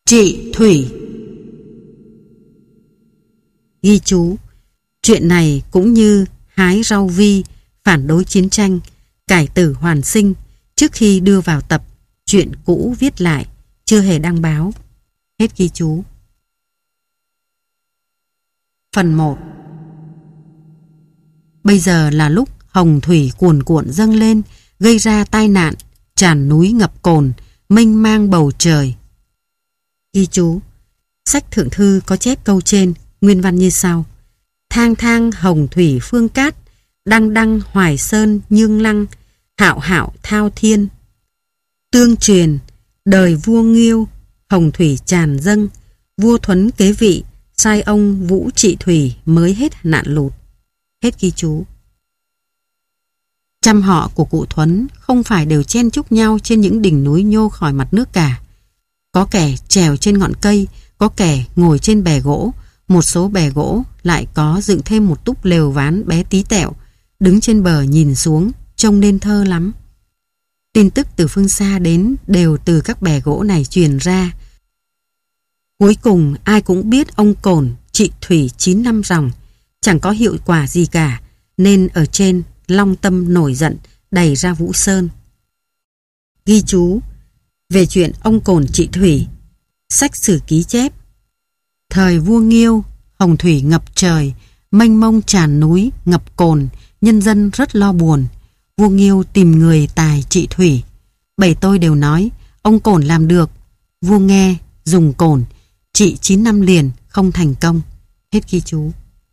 Trị thủy. Ghi chú: chuyện này cũng như hái rau vi, phản đối chiến tranh, cải tử hoàn sinh, trước khi đưa vào tập, chuyện cũ viết lại, chưa hề đăng báo. Hết ghi chú. Phần 1. Bây giờ là lúc hồng thủy cuồn cuộn dâng lên, gây ra tai nạn, tràn núi ngập cồn, mênh mang bầu trời. Ghi chú: sách thượng thư có chép câu trên, nguyên văn như sau: thang thang hồng thủy phương cát, đăng đăng hoài sơn nhương lăng, hạo hạo thao thiên. Tương truyền, đời vua Nghiêu, hồng thủy tràn dâng, vua Thuấn kế vị, sai ông Vũ trị thủy mới hết nạn lụt. Hết ghi chú. Trăm họ của cụ Thuấn không phải đều chen chúc nhau trên những đỉnh núi nhô khỏi mặt nước cả. Có kẻ trèo trên ngọn cây, có kẻ ngồi trên bè gỗ, một số bè gỗ lại có dựng thêm một túp lều ván bé tí tẹo, đứng trên bờ nhìn xuống, trông nên thơ lắm. Tin tức từ phương xa đến đều từ các bè gỗ này truyền ra. Cuối cùng ai cũng biết ông Cổn trị thủy 9 năm ròng, chẳng có hiệu quả gì cả, nên ở trên Long Tâm nổi giận, đày ra Vũ Sơn. Ghi chú: về chuyện ông Cổn trị thủy, sách sử ký chép: thời vua Nghiêu, hồng thủy ngập trời, mênh mông tràn núi, ngập cồn, nhân dân rất lo buồn. Vua Nghiêu tìm người tài trị thủy. Bảy tôi đều nói ông Cổn làm được. Vua nghe, dùng cồn, trị 9 năm liền, không thành công. Hết ghi chú.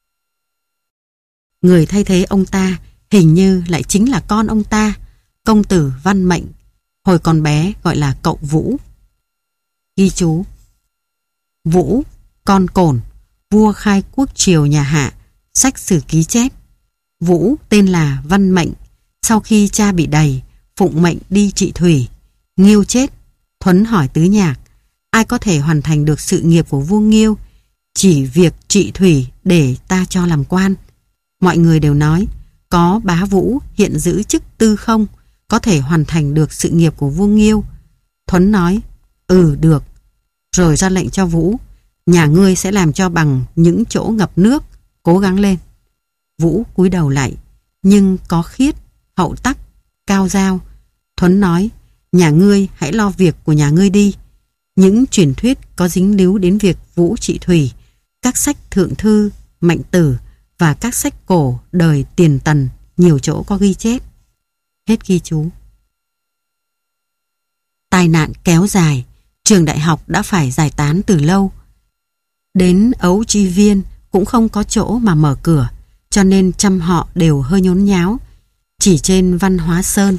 Người thay thế ông ta hình như lại chính là con ông ta, công tử Văn Mệnh, hồi còn bé gọi là cậu Vũ. Ghi chú: Vũ, con Cổn, vua khai quốc triều nhà Hạ, sách sử ký chép. Vũ tên là Văn Mệnh, sau khi cha bị đày, phụng mệnh đi trị thủy. Nghiêu chết, Thuấn hỏi tứ nhạc: ai có thể hoàn thành được sự nghiệp của vua Nghiêu? Chỉ việc trị thủy để ta cho làm quan. Mọi người đều nói có bá Vũ hiện giữ chức tư không, có thể hoàn thành được sự nghiệp của vua Nghiêu. Thuấn nói: được. Rồi ra lệnh cho Vũ: nhà ngươi sẽ làm cho bằng những chỗ ngập nước, cố gắng lên. Vũ cúi đầu lại, nhưng có khiết, hậu tắc, cao dao. Thuấn nói: nhà ngươi hãy lo việc của nhà ngươi đi. Những truyền thuyết có dính líu đến việc Vũ trị thủy, các sách thượng thư, Mạnh Tử và các sách cổ đời Tiền Tần nhiều chỗ có ghi chép. Hết ghi chú. Tai nạn kéo dài, trường đại học đã phải giải tán từ lâu. Đến Ấu Tri Viên cũng không có chỗ mà mở cửa, cho nên trăm họ đều hơi nhốn nháo. Chỉ trên Văn Hóa Sơn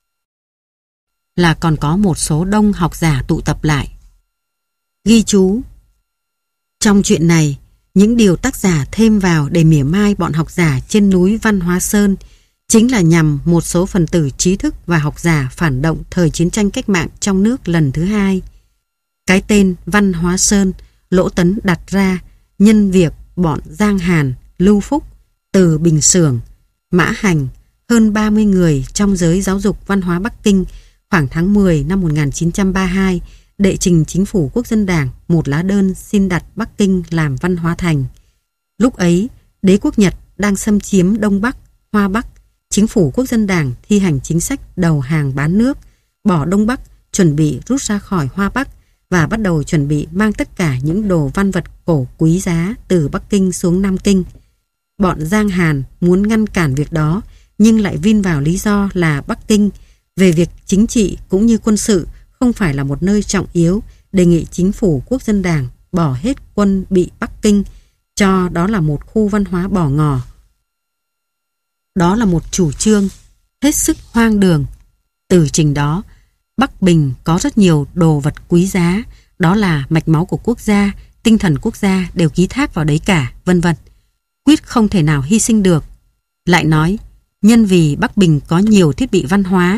là còn có một số đông học giả tụ tập lại. Ghi chú: trong chuyện này, những điều tác giả thêm vào để mỉa mai bọn học giả trên núi Văn Hóa Sơn chính là nhằm một số phần tử trí thức và học giả phản động thời chiến tranh cách mạng trong nước lần thứ hai. Cái tên Văn Hóa Sơn Lỗ Tấn đặt ra nhân việc bọn Giang Hàn, Lưu Phúc, Từ Bình Xưởng, Mã Hành, hơn 30 người trong giới giáo dục văn hóa Bắc Kinh khoảng tháng 10 năm 1932 đệ trình chính phủ Quốc dân Đảng một lá đơn xin đặt Bắc Kinh làm văn hóa thành. Lúc ấy, đế quốc Nhật đang xâm chiếm Đông Bắc, Hoa Bắc. Chính phủ Quốc dân Đảng thi hành chính sách đầu hàng bán nước, bỏ Đông Bắc, chuẩn bị rút ra khỏi Hoa Bắc và bắt đầu chuẩn bị mang tất cả những đồ văn vật cổ quý giá từ Bắc Kinh xuống Nam Kinh. Bọn Giang Hàn muốn ngăn cản việc đó, nhưng lại vin vào lý do là Bắc Kinh về việc chính trị cũng như quân sự không phải là một nơi trọng yếu, đề nghị chính phủ Quốc dân Đảng bỏ hết quân bị Bắc Kinh, cho đó là một khu văn hóa bỏ ngỏ. Đó là một chủ trương hết sức hoang đường. Từ trình đó, Bắc Bình có rất nhiều đồ vật quý giá, đó là mạch máu của quốc gia, tinh thần quốc gia đều ký thác vào đấy cả, vân vân. Quyết không thể nào hy sinh được. Lại nói, nhân vì Bắc Bình có nhiều thiết bị văn hóa,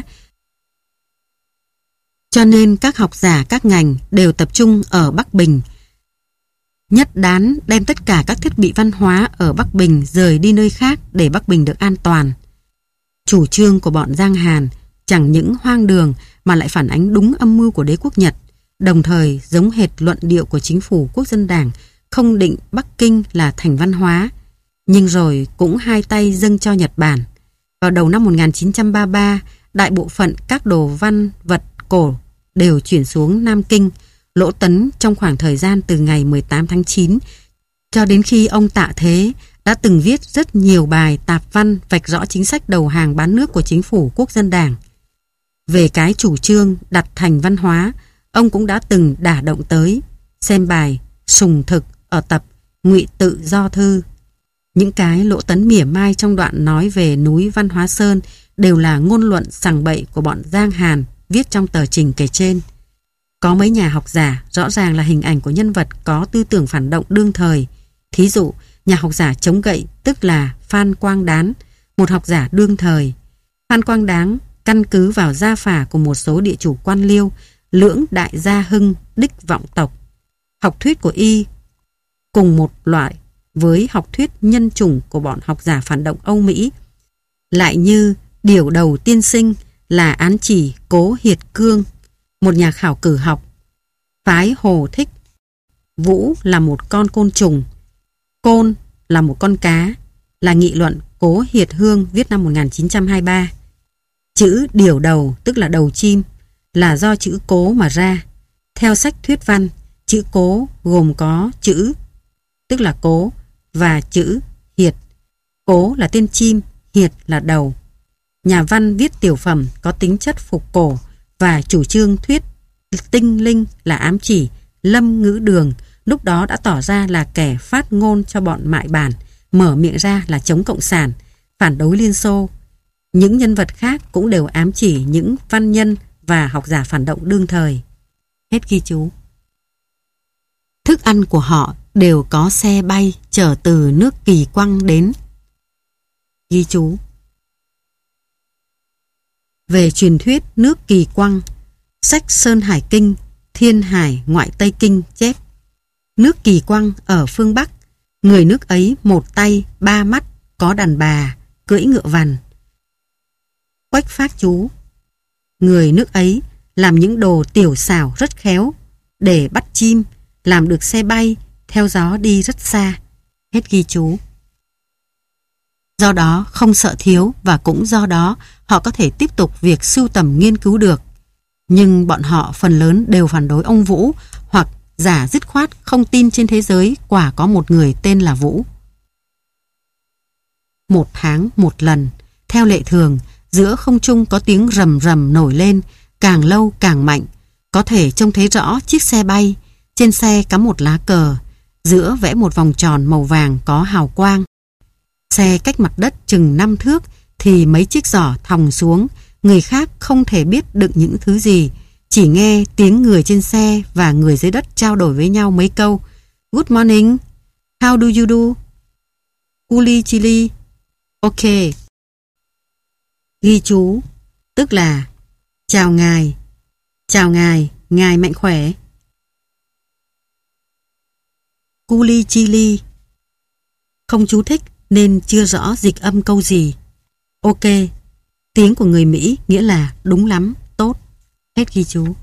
cho nên các học giả các ngành đều tập trung ở Bắc Bình. Nhất đán đem tất cả các thiết bị văn hóa ở Bắc Bình rời đi nơi khác để Bắc Bình được an toàn. Chủ trương của bọn Giang Hàn chẳng những hoang đường mà lại phản ánh đúng âm mưu của đế quốc Nhật. đồng thời giống hệt luận điệu của chính phủ Quốc dân Đảng không định Bắc Kinh là thành văn hóa, nhưng rồi cũng hai tay dâng cho Nhật Bản. Vào đầu năm 1933, đại bộ phận các đồ văn vật cổ đều chuyển xuống Nam Kinh. Lỗ Tấn trong khoảng thời gian từ ngày 18 tháng 9 cho đến khi ông Tạ Thế đã từng viết rất nhiều bài tạp văn vạch rõ chính sách đầu hàng bán nước của chính phủ Quốc dân Đảng. Về cái chủ trương đặt thành văn hóa, ông cũng đã từng đả động tới. Xem bài Sùng Thực ở tập Ngụy Tự Do Thư. Những cái Lỗ Tấn mỉa mai trong đoạn nói về núi Văn Hóa Sơn đều là ngôn luận sằng bậy của bọn Giang Hàn viết trong tờ trình kể trên. Có mấy nhà học giả rõ ràng là hình ảnh của nhân vật có tư tưởng phản động đương thời. Thí dụ, nhà học giả chống gậy tức là Phan Quang Đán, một học giả đương thời. Phan Quang Đán căn cứ vào gia phả của một số địa chủ quan liêu, lưỡng đại gia hưng, đích vọng tộc. Học thuyết của y cùng một loại với học thuyết nhân chủng của bọn học giả phản động Âu Mỹ. Lại như Điểu Đầu Tiên Sinh là án chỉ Cố Hiệt Cương, một nhà khảo cử học, phái Hồ Thích. Vũ là một con côn trùng, côn là một con cá, là nghị luận Cố Hiệt Hương viết năm 1923. Chữ điểu đầu tức là đầu chim là do chữ cố mà ra. Theo sách thuyết văn, chữ cố gồm có chữ tức là cố và chữ hiệt. Cố là tên chim, hiệt là đầu. Nhà văn viết tiểu phẩm có tính chất phục cổ và chủ trương thuyết tinh linh là ám chỉ Lâm Ngữ Đường, lúc đó đã tỏ ra là kẻ phát ngôn cho bọn mại bản, mở miệng ra là chống cộng sản, phản đối Liên Xô. Những nhân vật khác cũng đều ám chỉ những văn nhân và học giả phản động đương thời. Hết ghi chú. Thức ăn của họ đều có xe bay chở từ nước Kỳ Quăng đến. Ghi chú. Về truyền thuyết nước Kỳ Quăng, sách Sơn Hải Kinh, Thiên Hải Ngoại Tây Kinh chép: nước Kỳ Quăng ở phương Bắc, người nước ấy một tay ba mắt, có đàn bà, cưỡi ngựa vằn. Quách phát chú: người nước ấy làm những đồ tiểu xảo rất khéo, để bắt chim, làm được xe bay, theo gió đi rất xa. Hết ghi chú. Do đó không sợ thiếu, và cũng do đó họ có thể tiếp tục việc sưu tầm nghiên cứu được. Nhưng bọn họ phần lớn đều phản đối ông Vũ, hoặc giả dứt khoát không tin trên thế giới quả có một người tên là Vũ. 1 tháng 1 lần, theo lệ thường, giữa không trung có tiếng rầm rầm nổi lên, càng lâu càng mạnh, có thể trông thấy rõ chiếc xe bay. Trên xe cắm một lá cờ, giữa vẽ một vòng tròn màu vàng có hào quang. Xe cách mặt đất chừng 5 thước thì mấy chiếc giỏ thòng xuống, người khác không thể biết đựng những thứ gì, chỉ nghe tiếng người trên xe và người dưới đất trao đổi với nhau mấy câu. Good morning, how do you do? Uli chili, ok. Ghi chú, tức là chào ngài, ngài mạnh khỏe. Culi chili, không chú thích nên chưa rõ dịch âm câu gì. Ok, tiếng của người Mỹ nghĩa là đúng lắm, tốt. Hết ghi chú.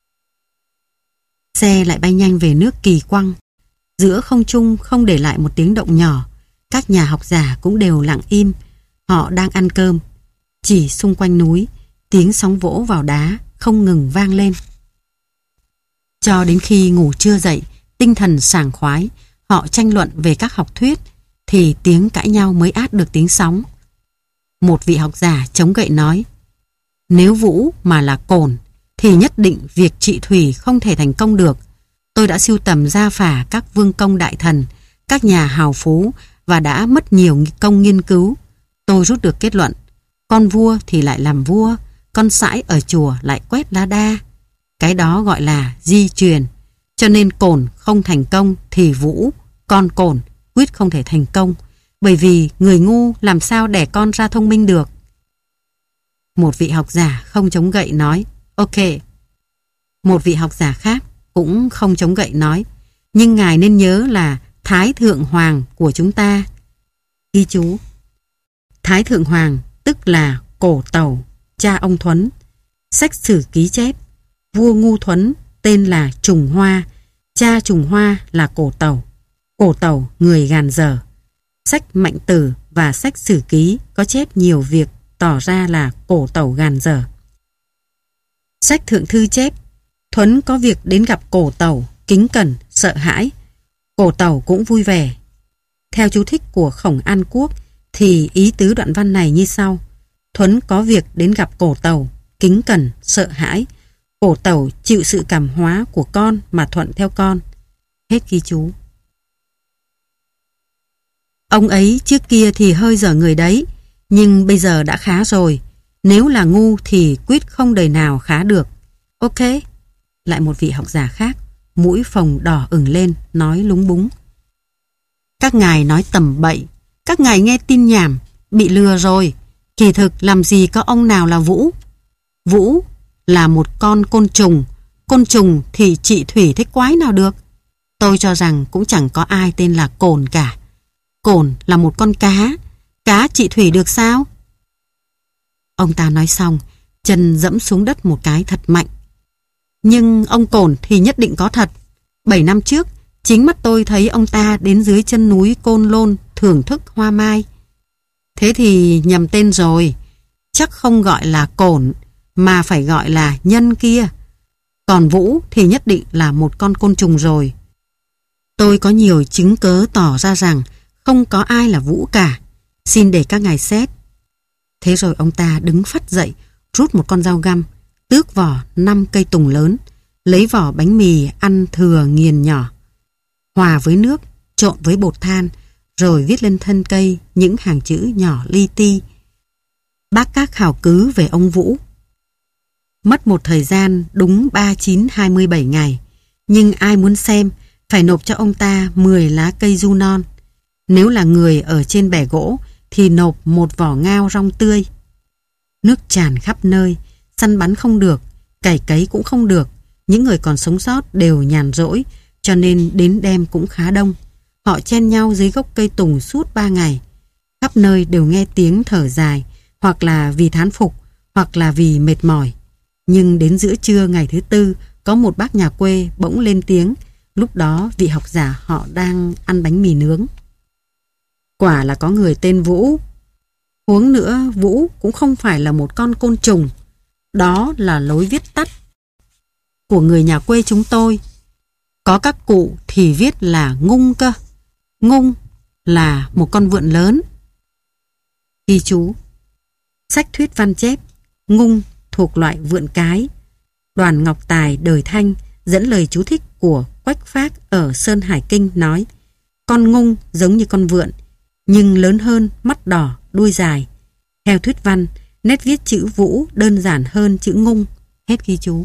Xe lại bay nhanh về nước Kỳ Quăng. Giữa không trung không để lại một tiếng động nhỏ. Các nhà học giả cũng đều lặng im. Họ đang ăn cơm. Chỉ xung quanh núi, tiếng sóng vỗ vào đá không ngừng vang lên. Cho đến khi ngủ trưa dậy, tinh thần sảng khoái, họ tranh luận về các học thuyết, thì tiếng cãi nhau mới át được tiếng sóng. Một vị học giả chống gậy nói: nếu Vũ mà là cổn thì nhất định việc trị thủy không thể thành công được. Tôi đã sưu tầm gia phả các vương công đại thần, các nhà hào phú và đã mất nhiều công nghiên cứu. Tôi rút được kết luận: con vua thì lại làm vua, con sãi ở chùa lại quét lá đa. Cái đó gọi là di truyền. Cho nên cổn không thành công thì Vũ, con cổn, quyết không thể thành công, bởi vì người ngu làm sao đẻ con ra thông minh được. Một vị học giả không chống gậy nói: ok. Một vị học giả khác cũng không chống gậy nói: nhưng ngài nên nhớ là Thái Thượng Hoàng của chúng ta. Ghi chú. Thái Thượng Hoàng tức là Cổ Tẩu, cha ông Thuấn. Sách sử ký chép: vua Ngu Thuấn tên là Trùng Hoa. Cha Trùng Hoa là Cổ Tẩu. Cổ Tẩu người gàn dở. Sách Mạnh Tử và sách Sử Ký có chép nhiều việc tỏ ra là Cổ Tẩu gàn dở. Sách Thượng Thư chép Thuấn có việc đến gặp Cổ Tẩu, kính cẩn, sợ hãi. Cổ Tẩu cũng vui vẻ. Theo chú thích của Khổng An Quốc thì ý tứ đoạn văn này như sau: Thuấn có việc đến gặp Cổ Tẩu, kính cẩn, sợ hãi. Cổ Tẩu chịu sự cảm hóa của con mà thuận theo con. Hết ghi chú. Ông ấy trước kia thì hơi dở người đấy, nhưng bây giờ đã khá rồi. Nếu là ngu thì quyết không đời nào khá được. Ok. Lại một vị học giả khác, mũi phồng đỏ ửng lên, nói lúng búng. Các ngài nói tầm bậy. Các ngài nghe tin nhảm, bị lừa rồi. Kỳ thực làm gì có ông nào là Vũ. Vũ là một con côn trùng. Côn trùng thì chị Thủy thích quái nào được. Tôi cho rằng cũng chẳng có ai tên là Cồn cả. Cồn là một con cá. Cá chị Thủy được sao? Ông ta nói xong, chân dẫm xuống đất một cái thật mạnh. Nhưng ông Cồn thì nhất định có thật. 7 năm trước, chính mắt tôi thấy ông ta đến dưới chân núi Côn Lôn thưởng thức hoa mai. Thế thì nhầm tên rồi. Chắc không gọi là Cồn, mà phải gọi là Nhân kia. Còn Vũ thì nhất định là một con côn trùng rồi. Tôi có nhiều chứng cớ tỏ ra rằng không có ai là Vũ cả. Xin để các ngài xét. Thế rồi ông ta đứng phắt dậy, rút một con dao găm, tước vỏ 5 cây tùng lớn, lấy vỏ bánh mì ăn thừa nghiền nhỏ, hòa với nước, trộn với bột than, rồi viết lên thân cây những hàng chữ nhỏ li ti. Bác các khảo cứ về ông Vũ. Mất một thời gian đúng 39-27 ngày, nhưng ai muốn xem phải nộp cho ông ta 10 lá cây du non. Nếu là người ở trên bè gỗ thì nộp một vỏ ngao rong tươi. Nước tràn khắp nơi, săn bắn không được, cày cấy cũng không được. Những người còn sống sót đều nhàn rỗi, cho nên đến đêm cũng khá đông. Họ chen nhau dưới gốc cây tùng suốt 3 ngày. Khắp nơi đều nghe tiếng thở dài, hoặc là vì thán phục, hoặc là vì mệt mỏi. Nhưng đến giữa trưa ngày thứ tư, có một bác nhà quê bỗng lên tiếng. Lúc đó vị học giả họ đang ăn bánh mì nướng. Quả là có người tên Vũ. Huống nữa, Vũ cũng không phải là một con côn trùng. Đó là lối viết tắt của người nhà quê chúng tôi. Có các cụ thì viết là ngung cơ. Ngung là một con vượn lớn. Ghi chú. Sách thuyết văn chép ngung thuộc loại vượn cái. Đoàn Ngọc Tài đời Thanh dẫn lời chú thích của Quách Phác ở Sơn Hải Kinh nói: con ngung giống như con vượn, nhưng lớn hơn, mắt đỏ, đuôi dài. Theo thuyết văn, nét viết chữ Vũ đơn giản hơn chữ ngung. Hết ghi chú.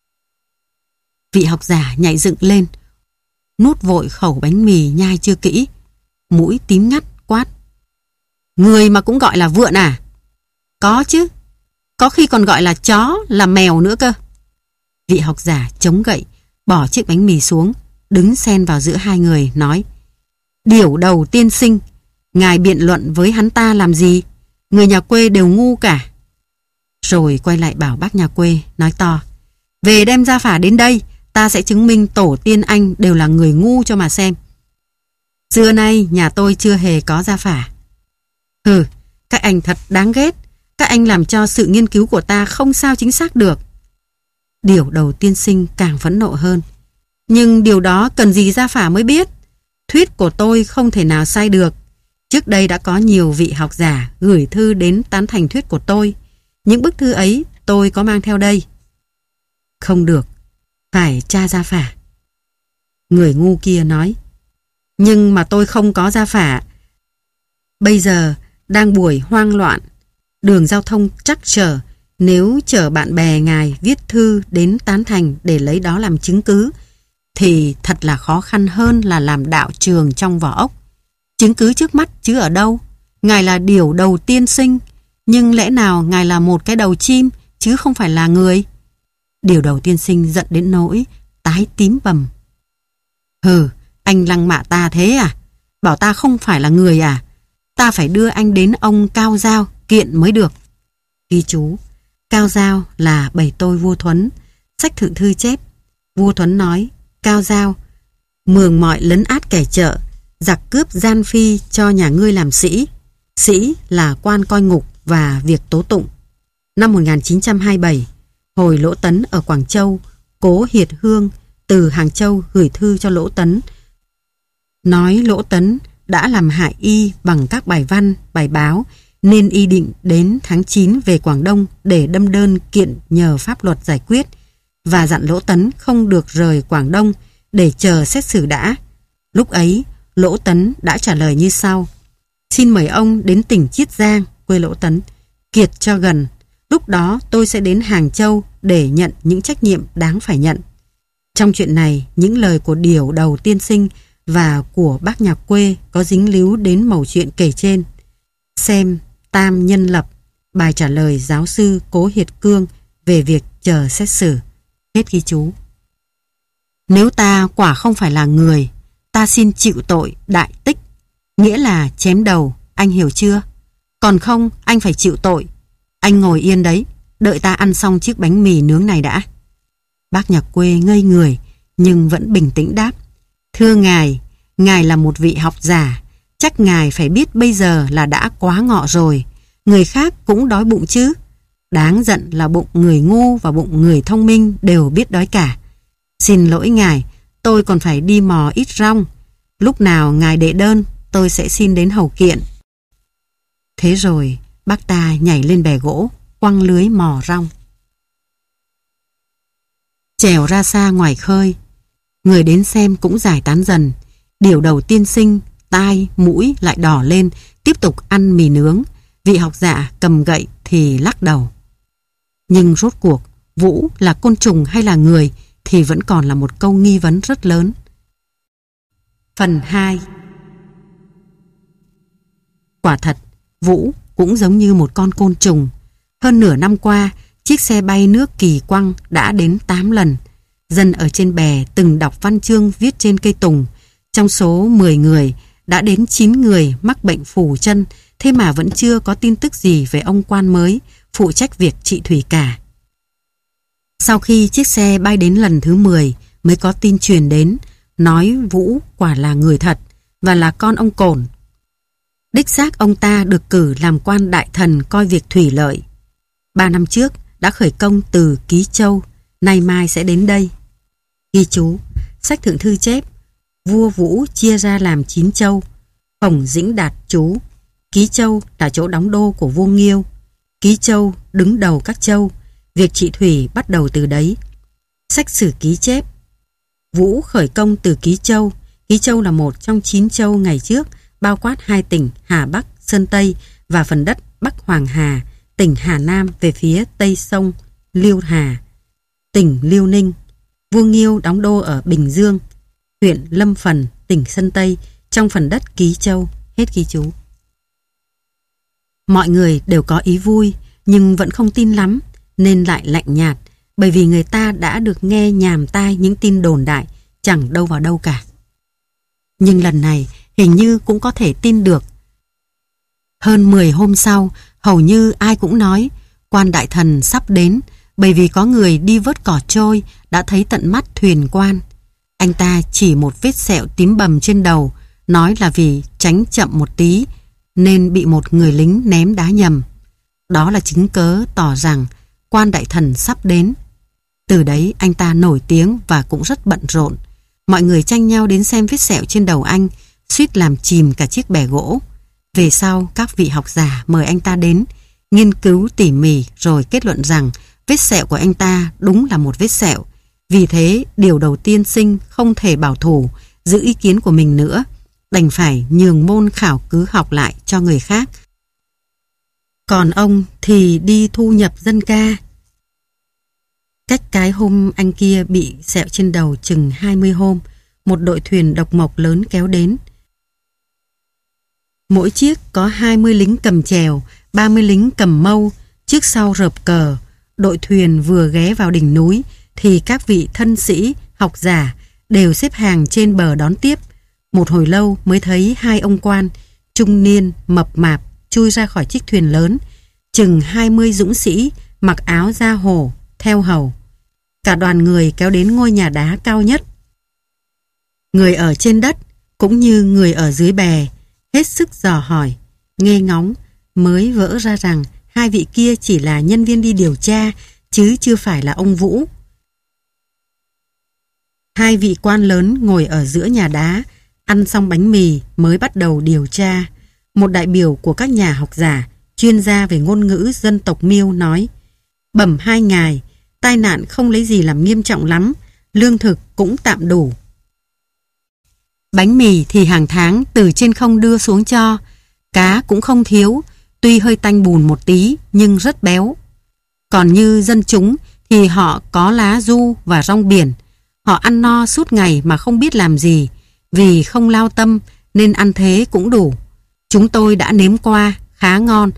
Vị học giả nhảy dựng lên, nuốt vội khẩu bánh mì nhai chưa kỹ, mũi tím ngắt quát: người mà cũng gọi là vượn à? Có chứ, có khi còn gọi là chó, là mèo nữa cơ. Vị học giả chống gậy, bỏ chiếc bánh mì xuống, đứng xen vào giữa hai người, nói: Điểu Đầu tiên sinh, ngài biện luận với hắn ta làm gì? Người nhà quê đều ngu cả. Rồi quay lại bảo bác nhà quê, nói to: về đem gia phả đến đây, ta sẽ chứng minh tổ tiên anh đều là người ngu cho mà xem. Xưa nay nhà tôi chưa hề có gia phả. Hừ, các anh thật đáng ghét. Các anh làm cho sự nghiên cứu của ta không sao chính xác được. Điểu Đầu tiên sinh càng phẫn nộ hơn. Nhưng điều đó cần gì gia phả mới biết. Thuyết của tôi không thể nào sai được. Trước đây đã có nhiều vị học giả gửi thư đến tán thành thuyết của tôi. Những bức thư ấy tôi có mang theo đây. Không được, phải tra gia phả. Người ngu kia nói: nhưng mà tôi không có gia phả. Bây giờ đang buổi hoang loạn, đường giao thông trắc trở. Nếu chở bạn bè ngài viết thư đến tán thành để lấy đó làm chứng cứ, thì thật là khó khăn hơn là làm đạo trường trong vỏ ốc. Chứng cứ trước mắt chứ ở đâu. Ngài là Điểu Đầu tiên sinh, nhưng lẽ nào ngài là một cái đầu chim chứ không phải là người? Điểu Đầu tiên sinh giận đến nỗi tái tím bầm. Hừ, anh lăng mạ ta thế à? Bảo ta không phải là người à? Ta phải đưa anh đến ông Cao Giao kiện mới được. Ghi chú: Cao Giao là bầy tôi vua Thuấn. Sách Thượng Thư chép: Vua Thuấn nói: Cao Giao, mường mọi lấn át kẻ chợ, giặc cướp gian phi cho nhà ngươi làm sĩ. Sĩ là quan coi ngục và việc tố tụng. Năm 1927, hồi Lỗ Tấn ở Quảng Châu, Cố Hiệt Hương từ Hàng Châu gửi thư cho Lỗ Tấn, nói Lỗ Tấn đã làm hại y bằng các bài văn, bài báo, nên y định đến tháng 9 về Quảng Đông để đâm đơn kiện nhờ pháp luật giải quyết, và dặn Lỗ Tấn không được rời Quảng Đông để chờ xét xử đã. Lúc ấy, Lỗ Tấn đã trả lời như sau: Xin mời ông đến tỉnh Chiết Giang, quê Lỗ Tấn, kiệt cho gần. Lúc đó tôi sẽ đến Hàng Châu để nhận những trách nhiệm đáng phải nhận. Trong chuyện này, những lời của Điểu Đầu tiên sinh và của bác nhà quê có dính líu đến mẩu chuyện kể trên. Xem Tam Nhân Lập, bài trả lời giáo sư Cố Hiệt Cương về việc chờ xét xử. Hết ghi chú. Nếu ta quả không phải là người, ta xin chịu tội đại tích, nghĩa là chém đầu, anh hiểu chưa? Còn không, anh phải chịu tội. Anh ngồi yên đấy, đợi ta ăn xong chiếc bánh mì nướng này đã. Bác nhà quê ngây người, nhưng vẫn bình tĩnh đáp: Thưa ngài, ngài là một vị học giả, chắc ngài phải biết bây giờ là đã quá ngọ rồi. Người khác cũng đói bụng chứ. Đáng giận là bụng người ngu và bụng người thông minh đều biết đói cả. Xin lỗi ngài, tôi còn phải đi mò ít rong. Lúc nào ngài đệ đơn, tôi sẽ xin đến hầu kiện. Thế rồi, bác ta nhảy lên bè gỗ, quăng lưới mò rong. Trèo ra xa ngoài khơi, người đến xem cũng giải tán dần. Điểu Đầu tiên sinh, tai, mũi lại đỏ lên, tiếp tục ăn mì nướng. Vị học giả cầm gậy thì lắc đầu. Nhưng rốt cuộc, Vũ là côn trùng hay là người thì vẫn còn là một câu nghi vấn rất lớn. Phần 2. Quả thật, Vũ cũng giống như một con côn trùng. Hơn nửa năm qua, chiếc xe bay nước Kỳ Quăng đã đến 8 lần. Dân ở trên bè từng đọc văn chương viết trên cây tùng. Trong số 10 người, đã đến 9 người mắc bệnh phù chân, thế mà vẫn chưa có tin tức gì về ông quan mới phụ trách việc trị thủy cả. Sau khi chiếc xe bay đến lần thứ 10 mới có tin truyền đến, nói Vũ quả là người thật và là con ông Cổn. Đích xác ông ta được cử làm quan đại thần coi việc thủy lợi. 3 năm trước đã khởi công từ Ký Châu, nay mai sẽ đến đây. Ghi chú, sách thượng thư chép, vua Vũ chia ra làm 9 châu. Khổng Dĩnh Đạt chú, Ký Châu là chỗ đóng đô của vua Nghiêu. Ký Châu đứng đầu các châu, việc trị thủy bắt đầu từ đấy. Sách sử ký chép, Vũ khởi công từ Ký Châu. Ký Châu là một trong 9 châu ngày trước, bao quát 2 tỉnh Hà Bắc, Sơn Tây và phần đất Bắc Hoàng Hà, tỉnh Hà Nam về phía tây sông Liêu Hà, tỉnh Liêu Ninh. Vua Nghiêu đóng đô ở Bình Dương, huyện Lâm Phần, tỉnh Sơn Tây, trong phần đất Ký Châu. Hết ghi chú. Mọi người đều có ý vui, nhưng vẫn không tin lắm, nên lại lạnh nhạt, bởi vì người ta đã được nghe nhàm tai những tin đồn đại, chẳng đâu vào đâu cả. Nhưng lần này, hình như cũng có thể tin được. Hơn 10 hôm sau, hầu như ai cũng nói quan đại thần sắp đến, bởi vì có người đi vớt cỏ trôi đã thấy tận mắt thuyền quan. Anh ta chỉ một vết sẹo tím bầm trên đầu, nói là vì tránh chậm một tí nên bị một người lính ném đá nhầm. Đó là chứng cớ tỏ rằng quan đại thần sắp đến. Từ đấy anh ta nổi tiếng và cũng rất bận rộn. Mọi người tranh nhau đến xem vết sẹo trên đầu anh, suýt làm chìm cả chiếc bè gỗ. Về sau, các vị học giả mời anh ta đến, nghiên cứu tỉ mỉ rồi kết luận rằng vết sẹo của anh ta đúng là một vết sẹo. Vì thế, điều đầu tiên sinh không thể bảo thủ, giữ ý kiến của mình nữa, đành phải nhường môn khảo cứu học lại cho người khác. Còn ông thì đi thu nhập dân ca. Cách cái hôm anh kia bị sẹo trên đầu chừng 20 hôm, một đội thuyền độc mộc lớn kéo đến. Mỗi chiếc có 20 lính cầm chèo, 30 lính cầm mâu, trước sau rợp cờ. Đội thuyền vừa ghé vào đỉnh núi thì các vị thân sĩ, học giả đều xếp hàng trên bờ đón tiếp. Một hồi lâu mới thấy 2 ông quan, trung niên, mập mạp, chui ra khỏi chiếc thuyền lớn. Chừng 20 dũng sĩ, mặc áo da hổ, theo hầu. Cả đoàn người kéo đến ngôi nhà đá cao nhất. Người ở trên đất cũng như người ở dưới bè hết sức dò hỏi, nghe ngóng, mới vỡ ra rằng hai vị kia chỉ là nhân viên đi điều tra, chứ chưa phải là ông Vũ. Hai vị quan lớn ngồi ở giữa nhà đá, ăn xong bánh mì mới bắt đầu điều tra. Một đại biểu của các nhà học giả, chuyên gia về ngôn ngữ dân tộc Miêu nói: bẩm hai ngài, tai nạn không lấy gì làm nghiêm trọng lắm, lương thực cũng tạm đủ. Bánh mì thì hàng tháng từ trên không đưa xuống cho, cá cũng không thiếu, tuy hơi tanh bùn một tí nhưng rất béo. Còn như dân chúng thì họ có lá du và rong biển, họ ăn no suốt ngày mà không biết làm gì, vì không lao tâm nên ăn thế cũng đủ. Chúng tôi đã nếm qua, khá ngon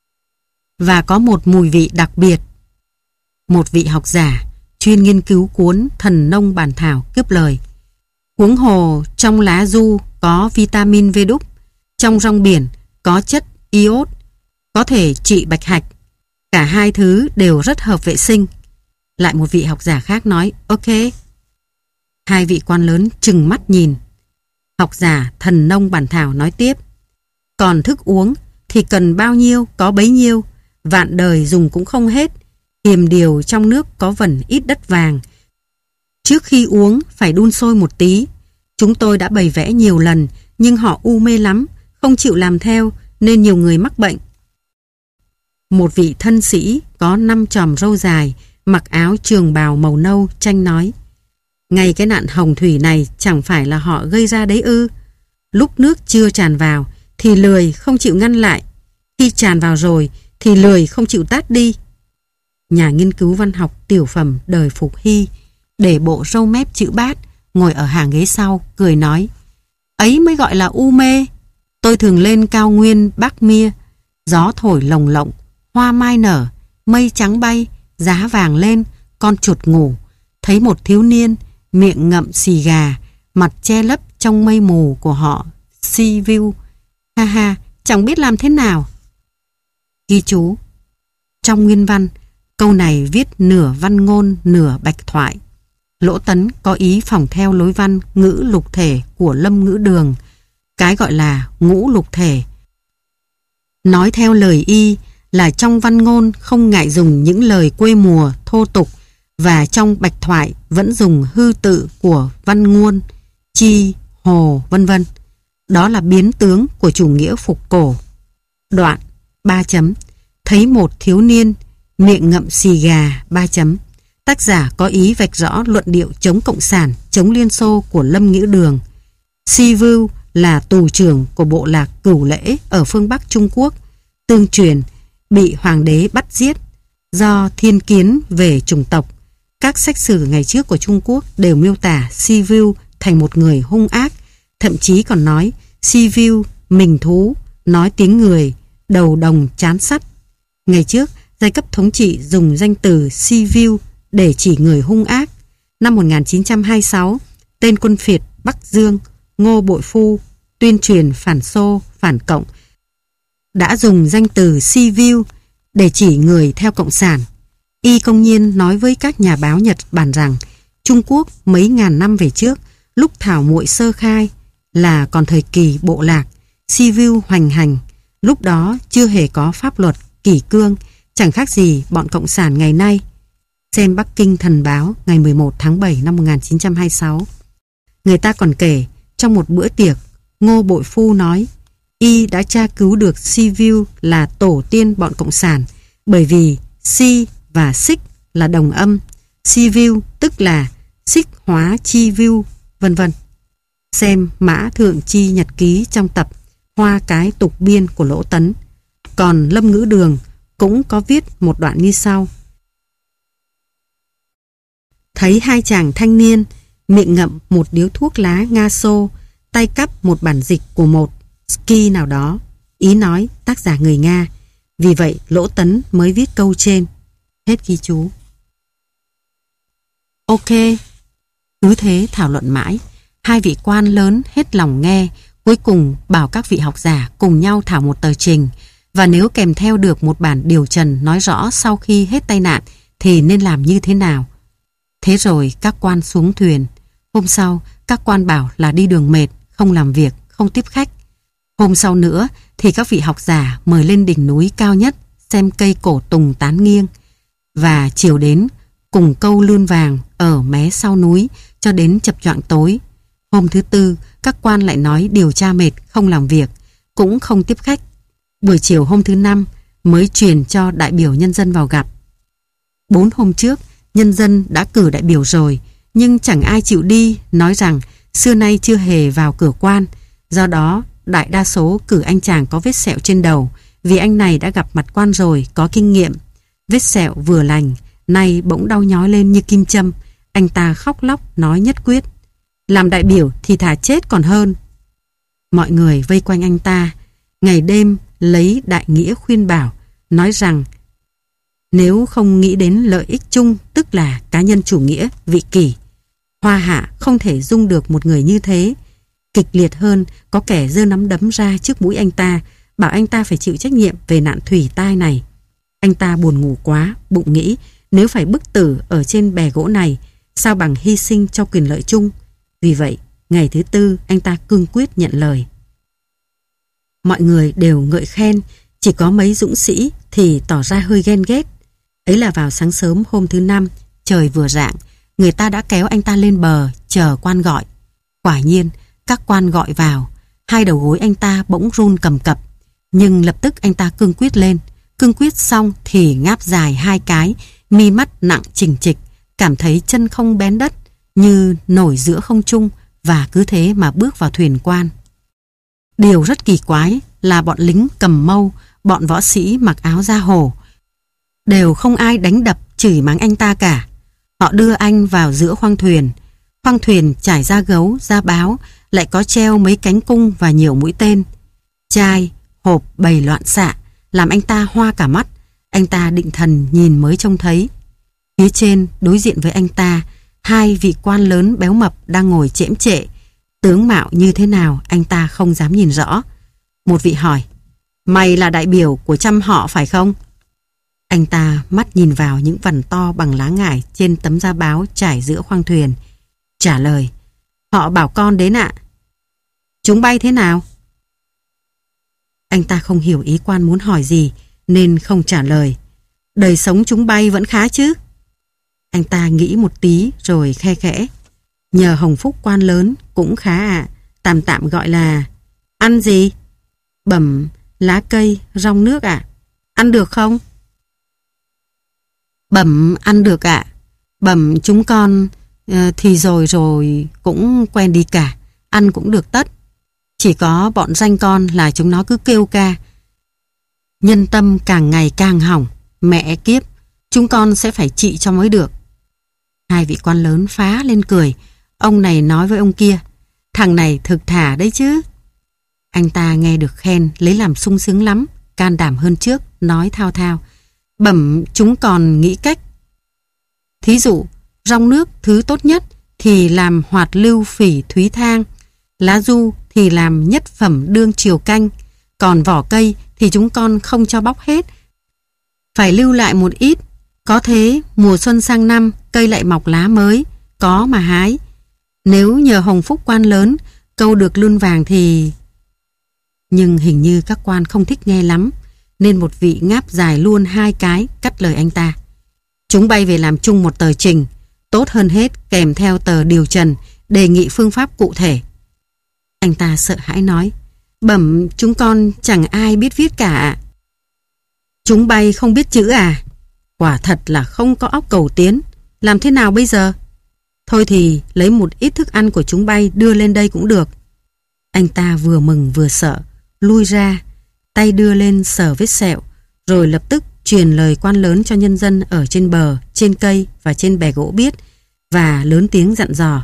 và có một mùi vị đặc biệt. Một vị học giả chuyên nghiên cứu cuốn Thần Nông Bản Thảo cướp lời: huống hồ trong lá du có vitamin V đúc, trong rong biển có chất iốt, có thể trị bạch hạch. Cả hai thứ đều rất hợp vệ sinh. Lại một vị học giả khác nói: ok. Hai vị quan lớn trừng mắt nhìn. Học giả Thần Nông Bản Thảo nói tiếp: còn thức uống thì cần bao nhiêu có bấy nhiêu, vạn đời dùng cũng không hết. Hiềm điều trong nước có vẩn ít đất vàng. Trước khi uống phải đun sôi một tí. Chúng tôi đã bày vẽ nhiều lần, nhưng họ u mê lắm, không chịu làm theo, nên nhiều người mắc bệnh. Một vị thân sĩ có 5 chòm râu dài, mặc áo trường bào màu nâu tranh nói: ngay cái nạn hồng thủy này chẳng phải là họ gây ra đấy ư? Lúc nước chưa tràn vào thì lười không chịu ngăn lại, khi tràn vào rồi thì lười không chịu tát đi. Nhà nghiên cứu văn học tiểu phẩm đời Phục Hy, để bộ râu mép chữ bát, ngồi ở hàng ghế sau, cười nói: ấy mới gọi là u mê. Tôi thường lên cao nguyên Bắc Mia, gió thổi lồng lộng, hoa mai nở, mây trắng bay, giá vàng lên, con chuột ngủ, thấy một thiếu niên miệng ngậm xì gà, mặt che lấp trong mây mù của họ sea view. Ha ha, chẳng biết làm thế nào. Ghi chú: trong nguyên văn, câu này viết nửa văn ngôn nửa bạch thoại. Lỗ Tấn có ý phỏng theo lối văn ngữ lục thể của Lâm Ngữ Đường, cái gọi là ngũ lục thể. Nói theo lời y là trong văn ngôn không ngại dùng những lời quê mùa thô tục, và trong bạch thoại vẫn dùng hư tự của văn ngôn, chi, hồ, vân vân. Đó là biến tướng của chủ nghĩa phục cổ. Đoạn 3 chấm, thấy một thiếu niên miệng ngậm xì gà 3 chấm. Tác giả có ý vạch rõ luận điệu chống Cộng sản, chống Liên Xô của Lâm Ngữ Đường. Si Vưu là tù trưởng của bộ lạc Cửu Lễ ở phương Bắc Trung Quốc, tương truyền bị hoàng đế bắt giết do thiên kiến về chủng tộc. Các sách sử ngày trước của Trung Quốc đều miêu tả Si Vưu thành một người hung ác, thậm chí còn nói Si Vưu mình thú, nói tiếng người, đầu đồng chán sắt. Ngày trước, giai cấp thống trị dùng danh từ Si Vưu để chỉ người hung ác. Năm 1926, tên quân phiệt Bắc Dương Ngô Bội Phu tuyên truyền phản Xô, phản Cộng, đã dùng danh từ Si Vưu để chỉ người theo Cộng sản. Y công nhiên nói với các nhà báo Nhật Bản rằng Trung Quốc mấy ngàn năm về trước, lúc thảo muội sơ khai là còn thời kỳ bộ lạc, Si Vưu hoành hành. Lúc đó chưa hề có pháp luật, kỷ cương, chẳng khác gì bọn Cộng sản ngày nay. Xem Bắc Kinh Thần Báo ngày 11 tháng 7 năm 1926. Người ta còn kể, trong một bữa tiệc, Ngô Bội Phu nói y đã tra cứu được Si Vưu là tổ tiên bọn Cộng sản, bởi vì Si và Xích là đồng âm. Si Vưu tức là Xích hóa Chi Vưu, vân vân. Xem Mã Thượng Chi Nhật Ký trong tập Hoa Cái Tục Biên của Lỗ Tấn. Còn Lâm Ngữ Đường cũng có viết một đoạn như sau: thấy hai chàng thanh niên miệng ngậm một điếu thuốc lá Nga xô, tay cắp một bản dịch của một ski nào đó. Ý nói tác giả người Nga. Vì vậy Lỗ Tấn mới viết câu trên. Hết ghi chú. Ok. Cứ thế thảo luận mãi. Hai vị quan lớn hết lòng nghe, cuối cùng bảo các vị học giả cùng nhau thảo một tờ trình, và nếu kèm theo được một bản điều trần nói rõ sau khi hết tai nạn thì nên làm như thế nào. Thế rồi các quan xuống thuyền. Hôm sau, các quan bảo là đi đường mệt, không làm việc, không tiếp khách. Hôm sau nữa thì các vị học giả mời lên đỉnh núi cao nhất xem cây cổ tùng tán nghiêng. Và chiều đến cùng câu lươn vàng ở mé sau núi cho đến chập choạng tối. Hôm thứ tư, các quan lại nói điều tra mệt, không làm việc, cũng không tiếp khách. Buổi chiều hôm thứ năm mới truyền cho đại biểu nhân dân vào gặp. 4 hôm trước, nhân dân đã cử đại biểu rồi, nhưng chẳng ai chịu đi, nói rằng xưa nay chưa hề vào cửa quan. Do đó, đại đa số cử anh chàng có vết sẹo trên đầu, vì anh này đã gặp mặt quan rồi, có kinh nghiệm. Vết sẹo vừa lành, nay bỗng đau nhói lên như kim châm. Anh ta khóc lóc nói nhất quyết: làm đại biểu thì thà chết còn hơn. Mọi người vây quanh anh ta, ngày đêm lấy đại nghĩa khuyên bảo, nói rằng nếu không nghĩ đến lợi ích chung, tức là cá nhân chủ nghĩa, vị kỷ, hoa hạ không thể dung được một người như thế. Kịch liệt hơn, có kẻ giơ nắm đấm ra trước mũi anh ta, bảo anh ta phải chịu trách nhiệm về nạn thủy tai này. Anh ta buồn ngủ quá, bụng nghĩ nếu phải bức tử ở trên bè gỗ này, sao bằng hy sinh cho quyền lợi chung. Vì vậy, ngày thứ tư anh ta cương quyết nhận lời. Mọi người đều ngợi khen, chỉ có mấy dũng sĩ thì tỏ ra hơi ghen ghét. Ấy là vào sáng sớm hôm thứ năm, trời vừa rạng, người ta đã kéo anh ta lên bờ, chờ quan gọi. Quả nhiên, các quan gọi vào, hai đầu gối anh ta bỗng run cầm cập, nhưng lập tức anh ta cương quyết lên. Cương quyết xong thì ngáp dài 2 cái, mi mắt nặng chỉnh trịch, cảm thấy chân không bén đất, như nổi giữa không trung, và cứ thế mà bước vào thuyền quan. Điều rất kỳ quái là bọn lính cầm mâu, bọn võ sĩ mặc áo da hổ, đều không ai đánh đập chửi mắng anh ta cả. Họ đưa anh vào giữa khoang thuyền. Khoang thuyền trải da gấu, da báo, lại có treo mấy cánh cung và nhiều mũi tên. Chai, hộp bày loạn xạ, làm anh ta hoa cả mắt. Anh ta định thần nhìn mới trông thấy. Phía trên đối diện với anh ta, 2 vị quan lớn béo mập đang ngồi chễm chệ. Tướng mạo như thế nào anh ta không dám nhìn rõ. Một vị hỏi: mày là đại biểu của trăm họ phải không? Anh ta mắt nhìn vào những vằn to bằng lá ngải trên tấm da báo trải giữa khoang thuyền, trả lời: họ bảo con đến ạ. Chúng bay thế nào? Anh ta không hiểu ý quan muốn hỏi gì nên không trả lời. Đời sống chúng bay vẫn khá chứ? Anh ta nghĩ một tí rồi khe khẽ: nhờ hồng phúc quan lớn cũng khá ạ. Tạm tạm gọi là ăn gì? Bẩm lá cây, rong nước ạ. Ăn được không? Bẩm ăn được ạ. Bẩm chúng con thì rồi cũng quen đi cả, ăn cũng được tất. Chỉ có bọn danh con là chúng nó cứ kêu ca. Nhân tâm càng ngày càng hỏng. Mẹ kiếp, chúng con sẽ phải trị cho mới được. 2 vị quan lớn phá lên cười. Ông này nói với ông kia: thằng này thực thà đấy chứ. Anh ta nghe được khen lấy làm sung sướng lắm, can đảm hơn trước, nói thao thao: bẩm chúng còn nghĩ cách. Thí dụ, rong nước thứ tốt nhất thì làm hoạt lưu phỉ thúy thang, lá du thì làm nhất phẩm đương triều canh, còn vỏ cây thì chúng con không cho bóc hết, phải lưu lại một ít. Có thế mùa xuân sang năm cây lại mọc lá mới, có mà hái. Nếu nhờ hồng phúc quan lớn câu được lươn vàng thì... Nhưng hình như các quan không thích nghe lắm, nên một vị ngáp dài luôn 2 cái cắt lời anh ta: chúng bay về làm chung một tờ trình, tốt hơn hết kèm theo tờ điều trần đề nghị phương pháp cụ thể. Anh ta sợ hãi nói: bẩm chúng con chẳng ai biết viết cả. Chúng bay không biết chữ à? Quả thật là không có óc cầu tiến. Làm thế nào bây giờ? Thôi thì lấy một ít thức ăn của chúng bay đưa lên đây cũng được. Anh ta vừa mừng vừa sợ, lui ra, tay đưa lên sờ vết sẹo, rồi lập tức truyền lời quan lớn cho nhân dân ở trên bờ, trên cây và trên bè gỗ biết, và lớn tiếng dặn dò: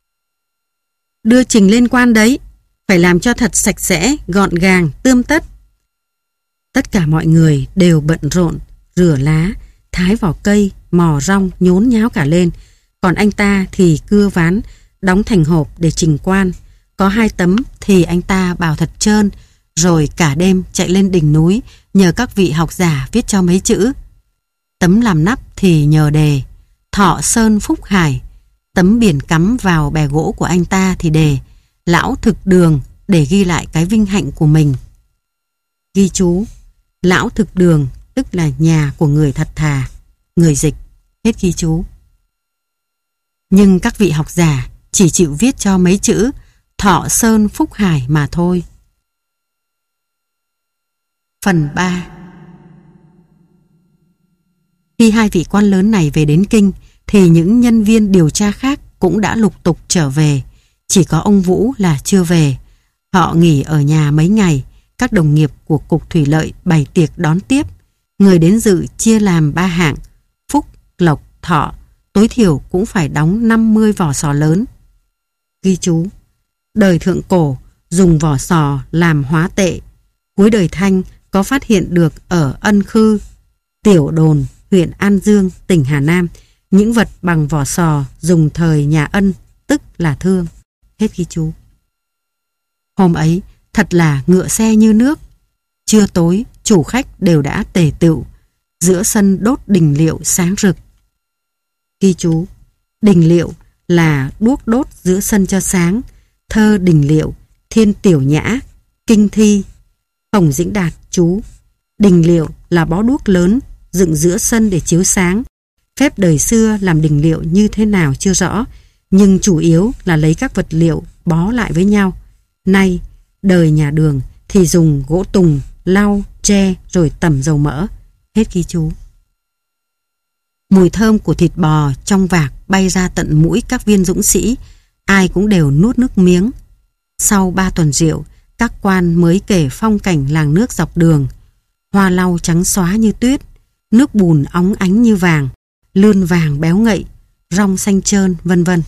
đưa trình lên quan đấy, phải làm cho thật sạch sẽ, gọn gàng, tươm tất. Tất cả mọi người đều bận rộn, rửa lá, thái vỏ cây, mò rong, nhốn nháo cả lên. Còn anh ta thì cưa ván, đóng thành hộp để trình quan. Có 2 tấm thì anh ta bào thật trơn, rồi cả đêm chạy lên đỉnh núi nhờ các vị học giả viết cho mấy chữ. Tấm làm nắp thì nhờ đề: Thọ Sơn Phúc Hải. Tấm biển cắm vào bè gỗ của anh ta thì đề Lão Thực Đường để ghi lại cái vinh hạnh của mình. Ghi chú: Lão Thực Đường tức là nhà của người thật thà. Người dịch. Hết ghi chú. Nhưng các vị học giả chỉ chịu viết cho mấy chữ Thọ Sơn Phúc Hải mà thôi. Phần 3. Khi hai vị quan lớn này về đến Kinh thì những nhân viên điều tra khác cũng đã lục tục trở về. Chỉ có ông Vũ là chưa về. Họ nghỉ ở nhà mấy ngày. Các đồng nghiệp của Cục Thủy Lợi bày tiệc đón tiếp. Người đến dự chia làm 3 hạng: Phúc, Lộc, Thọ. Tối thiểu cũng phải đóng 50 vỏ sò lớn. Ghi chú: Đời thượng cổ dùng vỏ sò làm hóa tệ. Cuối đời Thanh có phát hiện được ở Ân Khư, Tiểu Đồn, huyện An Dương, tỉnh Hà Nam, những vật bằng vỏ sò dùng thời nhà Ân, tức là Thương. Hết ghi chú. Hôm ấy thật là ngựa xe như nước. Trưa tối chủ khách đều đã tề tựu. Giữa sân đốt đình liệu sáng rực. Ghi chú: Đình liệu là đuốc đốt giữa sân cho sáng. Thơ đình liệu, Thiên Tiểu Nhã, Kinh Thi. Hồng Dĩnh Đạt chú: Đình liệu là bó đuốc lớn dựng giữa sân để chiếu sáng. Phép đời xưa làm đình liệu như thế nào chưa rõ, nhưng chủ yếu là lấy các vật liệu bó lại với nhau. Nay đời nhà Đường thì dùng gỗ tùng, lau, tre rồi tẩm dầu mỡ. Hết ghi chú. Mùi thơm của thịt bò trong vạc bay ra tận mũi các viên dũng sĩ. Ai cũng đều nuốt nước miếng. Sau 3 tuần rượu, các quan mới kể phong cảnh làng nước dọc đường. Hoa lau trắng xóa như tuyết, nước bùn óng ánh như vàng, lươn vàng béo ngậy, rong xanh trơn, vân vân.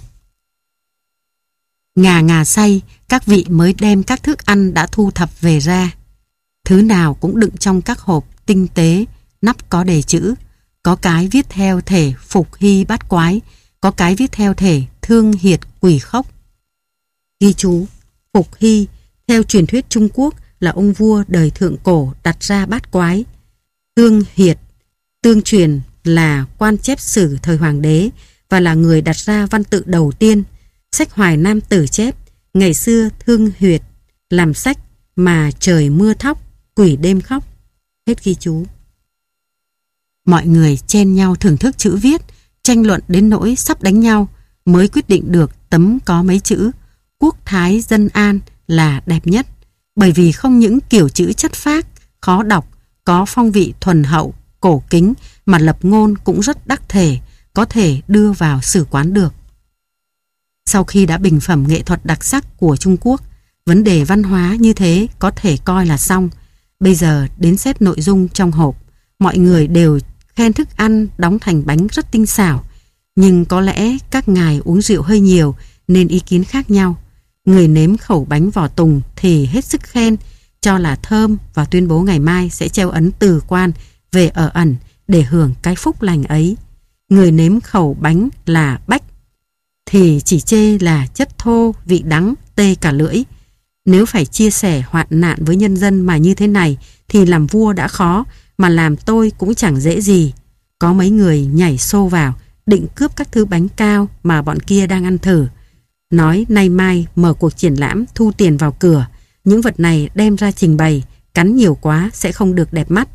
Ngà say, các vị mới đem các thức ăn đã thu thập về ra. Thứ nào cũng đựng trong các hộp tinh tế, nắp có đề chữ. Có cái viết theo thể Phục Hy Bát Quái, có cái viết theo thể Thương Hiệt Quỷ Khốc. Ghi chú: Phục Hy theo truyền thuyết Trung Quốc là ông vua đời thượng cổ đặt ra bát quái. Thương Hiệt, tương truyền là quan chép sử thời hoàng đế và là người đặt ra văn tự đầu tiên. Sách Hoài Nam Tử chép ngày xưa Thương Huyệt làm sách mà trời mưa thóc, quỷ đêm khóc. Hết ghi chú. Mọi người chen nhau thưởng thức chữ viết, tranh luận đến nỗi sắp đánh nhau, mới quyết định được tấm có mấy chữ Quốc Thái Dân An là đẹp nhất, bởi vì không những kiểu chữ chất phác, khó đọc, có phong vị thuần hậu, cổ kính, mà lập ngôn cũng rất đắc thể, có thể đưa vào sử quán được. Sau khi đã bình phẩm nghệ thuật đặc sắc của Trung Quốc, vấn đề văn hóa như thế có thể coi là xong. Bây giờ đến xét nội dung trong hộp, mọi người đều khen thức ăn đóng thành bánh rất tinh xảo, nhưng có lẽ các ngài uống rượu hơi nhiều nên ý kiến khác nhau. Người nếm khẩu bánh vỏ tùng thì hết sức khen, cho là thơm và tuyên bố ngày mai sẽ treo ấn từ quan về ở ẩn để hưởng cái phúc lành ấy. Người nếm khẩu bánh là bách thì chỉ chê là chất thô, vị đắng, tê cả lưỡi. Nếu phải chia sẻ hoạn nạn với nhân dân mà như thế này thì làm vua đã khó, mà làm tôi cũng chẳng dễ gì. Có mấy người nhảy xô vào định cướp các thứ bánh cao mà bọn kia đang ăn thử. Nói nay mai mở cuộc triển lãm thu tiền vào cửa, những vật này đem ra trình bày, cắn nhiều quá sẽ không được đẹp mắt.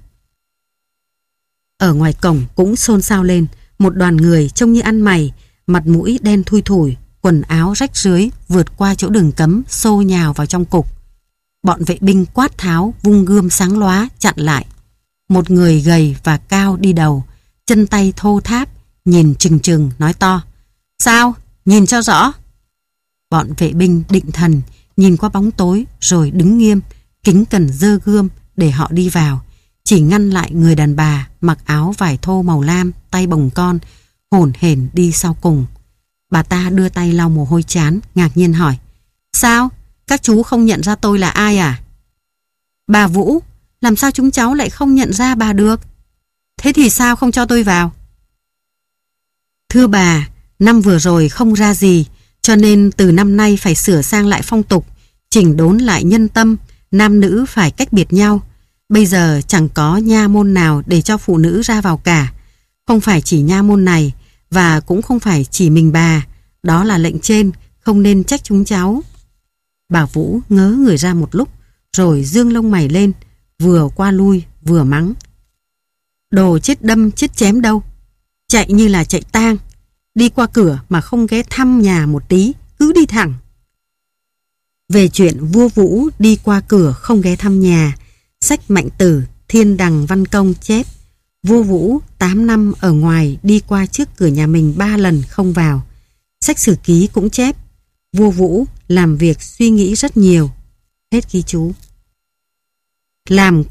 Ở ngoài cổng cũng xôn xao lên, một đoàn người trông như ăn mày, mặt mũi đen thui thủi, quần áo rách rưới vượt qua chỗ đường cấm xô nhào vào trong cục. Bọn vệ binh quát tháo vung gươm sáng lóa chặn lại. Một người gầy và cao đi đầu, chân tay thô tháp, nhìn trừng trừng nói to: Sao? Nhìn cho rõ. Bọn vệ binh định thần, nhìn qua bóng tối rồi đứng nghiêm, kính cẩn giơ gươm để họ đi vào, chỉ ngăn lại người đàn bà mặc áo vải thô màu lam, tay bồng con, hổn hển đi sau cùng. Bà ta đưa tay lau mồ hôi trán, ngạc nhiên hỏi: Sao? Các chú không nhận ra tôi là ai à? Bà Vũ, làm sao chúng cháu lại không nhận ra bà được? Thế thì sao không cho tôi vào? Thưa bà, năm vừa rồi không ra gì, cho nên từ năm nay phải sửa sang lại phong tục, chỉnh đốn lại nhân tâm, nam nữ phải cách biệt nhau. Bây giờ chẳng có nha môn nào để cho phụ nữ ra vào cả. Không phải chỉ nha môn này, Và cũng không phải chỉ mình bà, đó là lệnh trên, không nên trách chúng cháu. Bà Vũ ngớ người ra một lúc, rồi dương lông mày lên, vừa qua lui vừa mắng. Đồ chết đâm chết chém đâu, chạy như là chạy tang, đi qua cửa mà không ghé thăm nhà một tí, cứ đi thẳng. Về chuyện vua Vũ đi qua cửa không ghé thăm nhà, sách Mạnh Tử Thiên Đằng Văn Công chép vua Vũ 8 năm ở ngoài đi qua trước cửa nhà mình 3 lần không vào. Sách Sử Ký cũng chép vua Vũ làm việc suy nghĩ rất nhiều. Hết ghi chú. Làm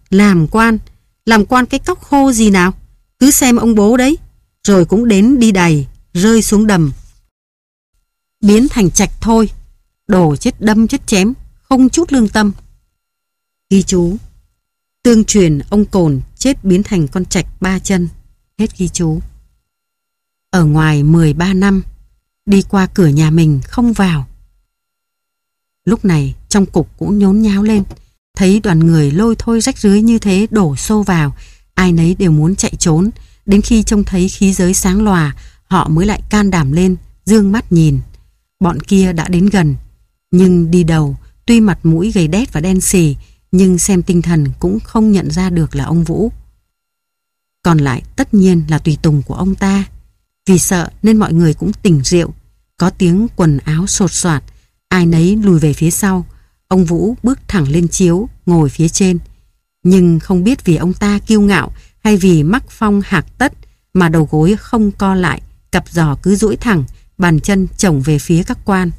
quan cái cóc khô gì nào, cứ xem ông bố đấy, rồi cũng đến đi đày, rơi xuống đầm, biến thành trạch thôi. Đồ chết đâm chết chém, không chút lương tâm. Ghi chú. Tương truyền ông Cồn chết biến thành con trạch 3 chân. Hết ghi chú. Ở ngoài 13 năm, đi qua cửa nhà mình không vào. Lúc này trong cục cũng nhốn nháo lên, thấy đoàn người lôi thôi rách rưới như thế đổ xô vào, ai nấy đều muốn chạy trốn. Đến khi trông thấy khí giới sáng lòa, họ mới lại can đảm lên, dương mắt nhìn. Bọn kia đã đến gần, nhưng đi đầu, tuy mặt mũi gầy đét và đen xì, nhưng xem tinh thần cũng không nhận ra được là ông Vũ. Còn lại tất nhiên là tùy tùng của ông ta. Vì sợ nên mọi người cũng tỉnh rượu, có tiếng quần áo sột soạt, ai nấy lùi về phía sau. Ông Vũ bước thẳng lên chiếu, ngồi phía trên. Nhưng không biết vì ông ta kiêu ngạo hay vì mắc phong hạc tất mà đầu gối không co lại, cặp giò cứ duỗi thẳng, bàn chân chổng về phía các quan.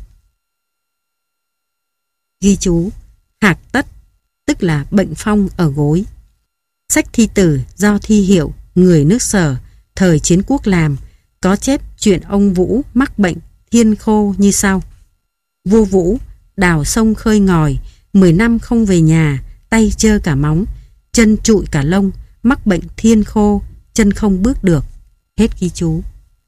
Ghi chú. Hạc tất tức là bệnh phong ở gối. Sách thi tử do Thi Hiệu, người nước Sở, thời chiến quốc làm, có chép chuyện ông Vũ mắc bệnh thiên khô như sau. Vua Vũ đào sông khơi ngòi, 10 năm không về nhà, tay trơ cả móng, chân trụi cả lông, mắc bệnh thiên khô, chân không bước được. Hết ghi chú.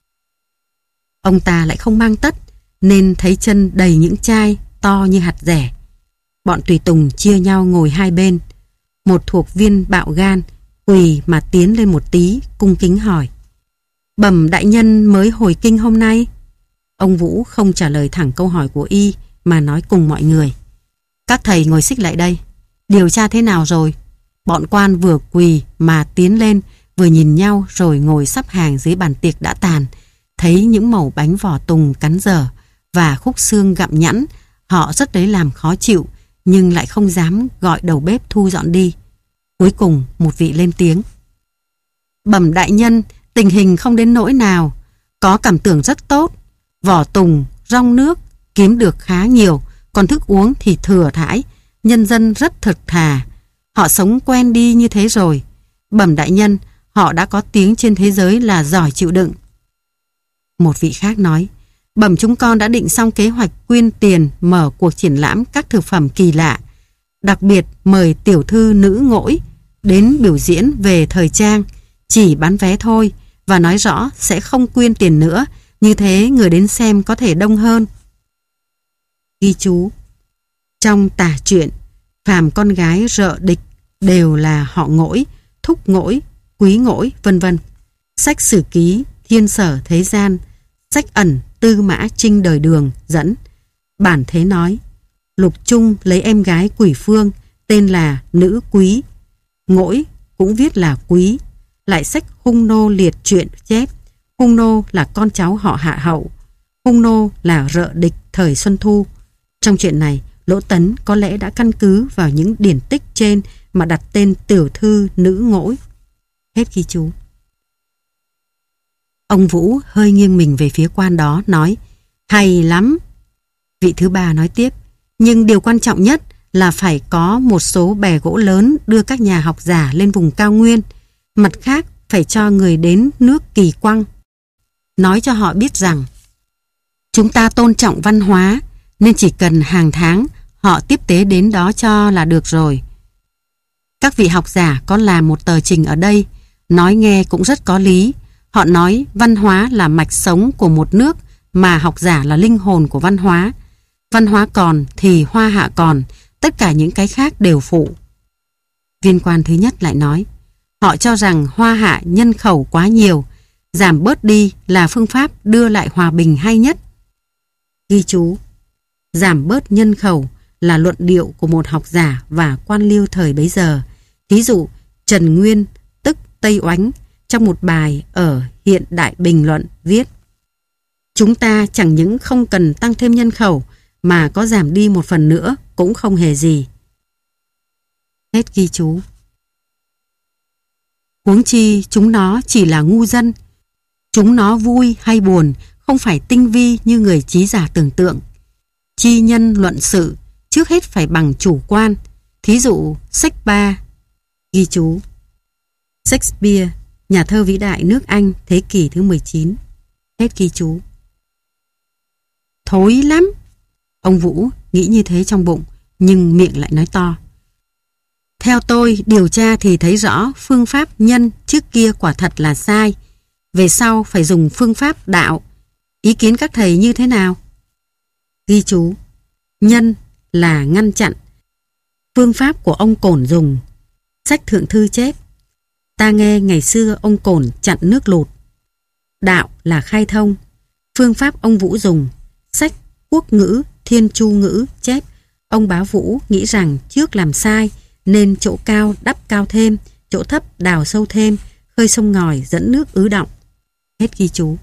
Ông ta lại không mang tất, nên thấy chân đầy những chai to như hạt dẻ. Bọn tùy tùng chia nhau ngồi hai bên. Một thuộc viên bạo gan quỳ mà tiến lên một tí, cung kính hỏi: Bẩm đại nhân mới hồi kinh hôm nay? Ông Vũ không trả lời thẳng câu hỏi của y, mà nói cùng mọi người: Các thầy ngồi xích lại đây. Điều tra thế nào rồi? Bọn quan vừa quỳ mà tiến lên, vừa nhìn nhau rồi ngồi sắp hàng dưới bàn tiệc đã tàn. Thấy những mẩu bánh vỏ tùng cắn dở và khúc xương gặm nhẵn, họ rất lấy làm khó chịu, nhưng lại không dám gọi đầu bếp thu dọn đi. Cuối cùng một vị lên tiếng: Bẩm đại nhân, tình hình không đến nỗi nào, có cảm tưởng rất tốt. Vỏ tùng, rong nước kiếm được khá nhiều, còn thức uống thì thừa thãi, nhân dân rất thực thà. Họ sống quen đi như thế rồi. Bẩm đại nhân, họ đã có tiếng trên thế giới là giỏi chịu đựng. Một vị khác nói: Bẩm chúng con đã định xong kế hoạch quyên tiền mở cuộc triển lãm các thực phẩm kỳ lạ, đặc biệt mời tiểu thư nữ ngỗi đến biểu diễn về thời trang, chỉ bán vé thôi, và nói rõ sẽ không quyên tiền nữa, như thế người đến xem có thể đông hơn. Ghi chú. Trong tả truyện, phàm con gái rợ địch đều là họ Ngỗi, Thúc Ngỗi, Quý Ngỗi, vân vân. Sách Sử Ký Thiên Sở Thế Gian, sách ẩn Tư Mã Trinh Đời Đường dẫn. Bản thế nói: Lục Trung lấy em gái Quỷ Phương tên là Nữ Quý, Ngỗi cũng viết là Quý. Lại sách Hung Nô Liệt Truyện chép Hung Nô là con cháu họ Hạ Hậu, Hung Nô là rợ địch thời Xuân Thu. Trong chuyện này, Lỗ Tấn có lẽ đã căn cứ vào những điển tích trên mà đặt tên tiểu thư Nữ Ngỗi. Hết ghi chú. Ông Vũ hơi nghiêng mình về phía quan đó, nói: Hay lắm. Vị thứ ba nói tiếp: Nhưng điều quan trọng nhất là phải có một số bè gỗ lớn đưa các nhà học giả lên vùng cao nguyên. Mặt khác, phải cho người đến nước Kỳ Quăng, nói cho họ biết rằng chúng ta tôn trọng văn hóa, nên chỉ cần hàng tháng họ tiếp tế đến đó cho là được rồi. Các vị học giả có làm một tờ trình ở đây, nói nghe cũng rất có lý. Họ nói văn hóa là mạch sống của một nước, mà học giả là linh hồn của văn hóa. Văn hóa còn thì hoa hạ còn, tất cả những cái khác đều phụ. Viên quan thứ nhất lại nói: Họ cho rằng hoa hạ nhân khẩu quá nhiều, giảm bớt đi là phương pháp đưa lại hòa bình hay nhất. Ghi chú: giảm bớt nhân khẩu là luận điệu của một học giả và quan liêu thời bấy giờ. Thí dụ, Trần Nguyên, tức Tây Oánh, trong một bài ở Hiện Đại Bình Luận viết: chúng ta chẳng những không cần tăng thêm nhân khẩu mà có giảm đi một phần nữa cũng không hề gì. Hết ghi chú. Huống chi chúng nó chỉ là ngu dân. Chúng nó vui hay buồn không phải tinh vi như người trí giả tưởng tượng. Chi nhân luận sự trước hết phải bằng chủ quan. Thí dụ Shakespeare. Ghi chú: Shakespeare, nhà thơ vĩ đại nước Anh thế kỷ thứ 19. Hết ghi chú. Thối lắm. Ông Vũ nghĩ như thế trong bụng, nhưng miệng lại nói to: theo tôi điều tra thì thấy rõ phương pháp nhân trước kia quả thật là sai. Về sau phải dùng phương pháp đạo. Ý kiến các thầy như thế nào? Ghi chú: nhân là ngăn chặn. Phương pháp của ông Cổn dùng. Sách thượng thư chép: ta nghe ngày xưa ông Cổn chặn nước lụt. Đạo là khai thông. Phương pháp ông Vũ dùng. Sách Quốc ngữ Thiên Chu ngữ chép: ông Bá Vũ nghĩ rằng trước làm sai nên chỗ cao đắp cao thêm, chỗ thấp đào sâu thêm, khơi sông ngòi dẫn nước ứ động. Hết ghi chú.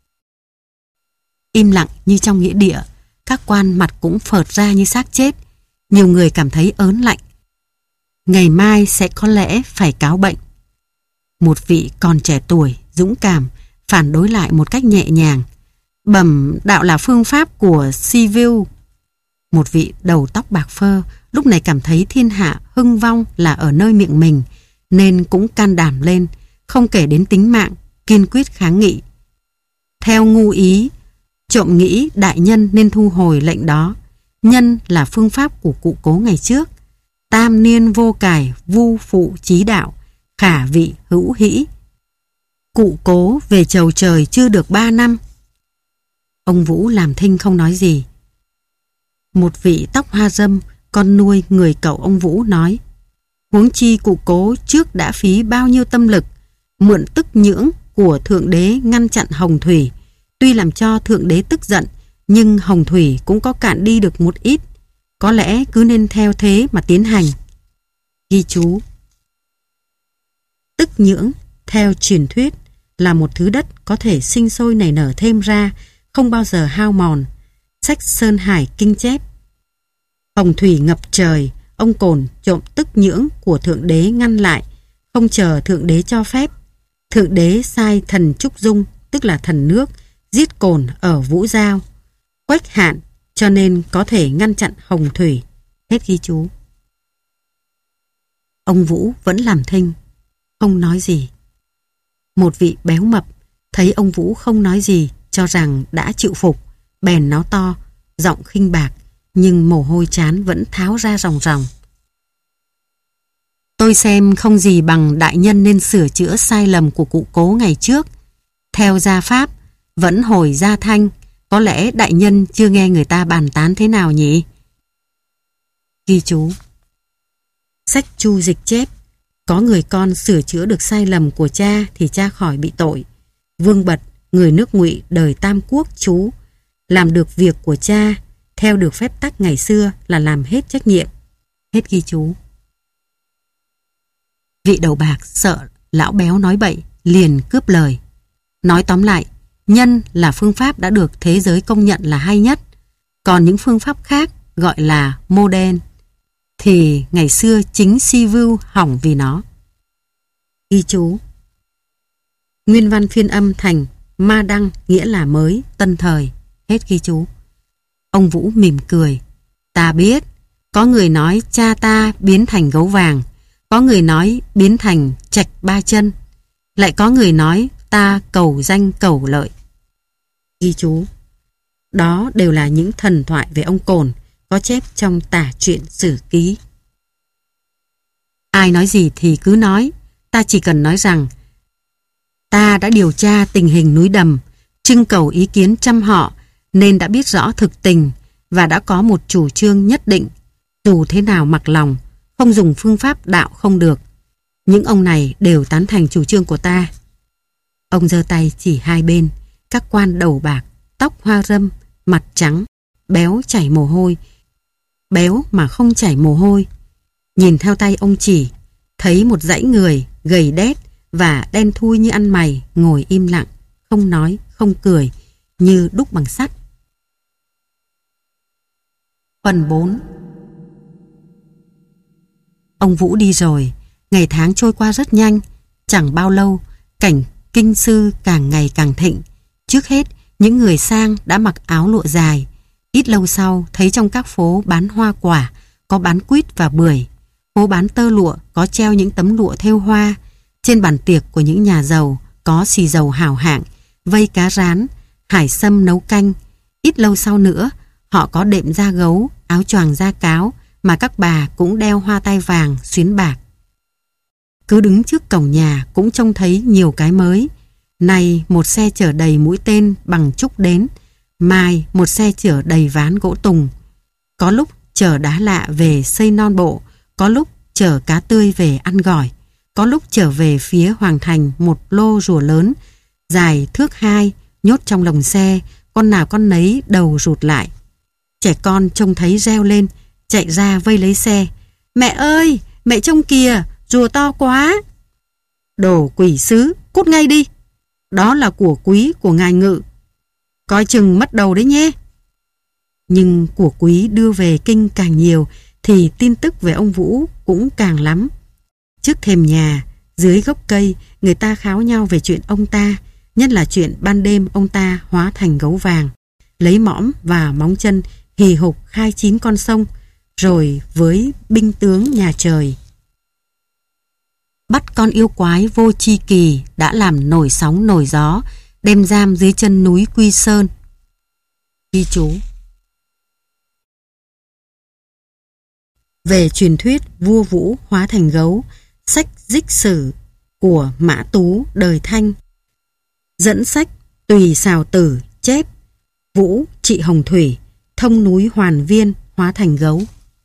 Im lặng như trong nghĩa địa, các quan mặt cũng phợt ra như xác chết. Nhiều người cảm thấy ớn lạnh. Ngày mai sẽ có lẽ phải cáo bệnh. Một vị còn trẻ tuổi, dũng cảm, phản đối lại một cách nhẹ nhàng: bẩm đạo là phương pháp của Sivu. Một vị đầu tóc bạc phơ lúc này cảm thấy thiên hạ hưng vong là ở nơi miệng mình, nên cũng can đảm lên, không kể đến tính mạng, kiên quyết kháng nghị. Theo ngu ý, trộm nghĩ đại nhân nên thu hồi lệnh đó. Nhân là phương pháp của cụ Cố ngày trước. Tam niên vô cải, vu phụ chí đạo, khả vị hữu hĩ. Cụ Cố về chầu trời chưa được 3 năm. Ông Vũ làm thinh không nói gì. Một vị tóc hoa râm, con nuôi người cậu ông Vũ nói: huống chi cụ Cố trước đã phí bao nhiêu tâm lực, mượn tức nhưỡng của Thượng Đế ngăn chặn Hồng Thủy. Tuy làm cho Thượng Đế tức giận, nhưng Hồng Thủy cũng có cạn đi được một ít. Có lẽ cứ nên theo thế mà tiến hành. Ghi chú: tức nhưỡng, theo truyền thuyết, là một thứ đất có thể sinh sôi nảy nở thêm ra, không bao giờ hao mòn. Sách Sơn Hải Kinh chép: Hồng Thủy ngập trời, ông Cổn trộm tức nhưỡng của Thượng Đế ngăn lại, không chờ Thượng Đế cho phép. Thượng Đế sai thần Trúc Dung, tức là thần nước, giết Cổn ở Vũ Giao, Quách Hạn, cho nên có thể ngăn chặn Hồng Thủy. Hết ghi chú. Ông Vũ vẫn làm thinh, không nói gì. Một vị béo mập thấy ông Vũ không nói gì, cho rằng đã chịu phục, bèn nói to, giọng khinh bạc, nhưng mồ hôi trán vẫn tháo ra ròng ròng: tôi xem không gì bằng đại nhân nên sửa chữa sai lầm của cụ Cố ngày trước. Theo gia pháp, vẫn hồi gia thanh, có lẽ đại nhân chưa nghe người ta bàn tán thế nào nhỉ? Ghi chú: sách Chu Dịch chép: có người con sửa chữa được sai lầm của cha thì cha khỏi bị tội. Vương Bật, người nước Ngụy đời Tam Quốc chú, làm được việc của cha, theo được phép tắc ngày xưa là làm hết trách nhiệm. Hết ghi chú. Vị đầu bạc sợ lão béo nói bậy, liền cướp lời. Nói tóm lại, nhân là phương pháp đã được thế giới công nhận là hay nhất. Còn những phương pháp khác gọi là modern, thì ngày xưa chính Sivu hỏng vì nó. Ghi chú: nguyên văn phiên âm thành ma đăng, nghĩa là mới, tân thời. Hết ghi chú. Ông Vũ mỉm cười: ta biết, có người nói cha ta biến thành gấu vàng, có người nói biến thành trạch ba chân, lại có người nói ta cầu danh cầu lợi. Ghi chú: đó đều là những thần thoại về ông Cổn, có chép trong tả truyện sử ký. Ai nói gì thì cứ nói, ta chỉ cần nói rằng ta đã điều tra tình hình núi Đầm, trưng cầu ý kiến trăm họ, nên đã biết rõ thực tình và đã có một chủ trương nhất định. Dù thế nào mặc lòng, không dùng phương pháp đạo không được. Những ông này đều tán thành chủ trương của ta. Ông giơ tay chỉ hai bên, các quan đầu bạc, tóc hoa râm, mặt trắng, béo chảy mồ hôi, béo mà không chảy mồ hôi. Nhìn theo tay ông chỉ, thấy một dãy người gầy đét và đen thui như ăn mày ngồi im lặng, không nói, không cười, như đúc bằng sắt. Phần 4. Ông Vũ đi rồi, ngày tháng trôi qua rất nhanh. Chẳng bao lâu, cảnh kinh sư càng ngày càng thịnh. Trước hết, những người sang đã mặc áo lụa dài. Ít lâu sau, thấy trong các phố bán hoa quả, có bán quýt và bưởi. Phố bán tơ lụa có treo những tấm lụa thêu hoa. Trên bàn tiệc của những nhà giàu có xì dầu hào hạng, vây cá rán, hải sâm nấu canh. Ít lâu sau nữa, họ có đệm da gấu, áo choàng da cáo, mà các bà cũng đeo hoa tai vàng, xuyến bạc. Cứ đứng trước cổng nhà cũng trông thấy nhiều cái mới. Này một xe chở đầy mũi tên bằng trúc đến, mai một xe chở đầy ván gỗ tùng. Có lúc chở đá lạ về xây non bộ, có lúc chở cá tươi về ăn gỏi, có lúc chở về phía Hoàng Thành một lô rùa lớn, dài thước 2, nhốt trong lồng xe, con nào con nấy đầu rụt lại. Trẻ con trông thấy reo lên, chạy ra vây lấy xe. Mẹ ơi, mẹ trông kìa, rùa to quá. Đồ quỷ sứ, cút ngay đi. Đó là của quý của ngài Ngự. Coi chừng mất đầu đấy nhé. Nhưng của quý đưa về kinh càng nhiều thì tin tức về ông Vũ cũng càng lắm. Trước thềm nhà, dưới gốc cây, người ta kháo nhau về chuyện ông ta, nhất là chuyện ban đêm ông ta hóa thành gấu vàng, lấy mõm và móng chân hì hục khai 9 con sông, rồi với binh tướng nhà trời bắt con yêu quái Vô Chi Kỳ đã làm nổi sóng nổi gió, đem giam dưới chân núi Quy Sơn. Ghi chú. Về truyền thuyết vua Vũ hóa thành gấu, sách Dích Sử của Mã Tú đời Thanh. Dẫn sách Tùy Xào Tử chép Vũ trị Hồng Thủy, thông núi Hoàn Viên hóa thành gấu.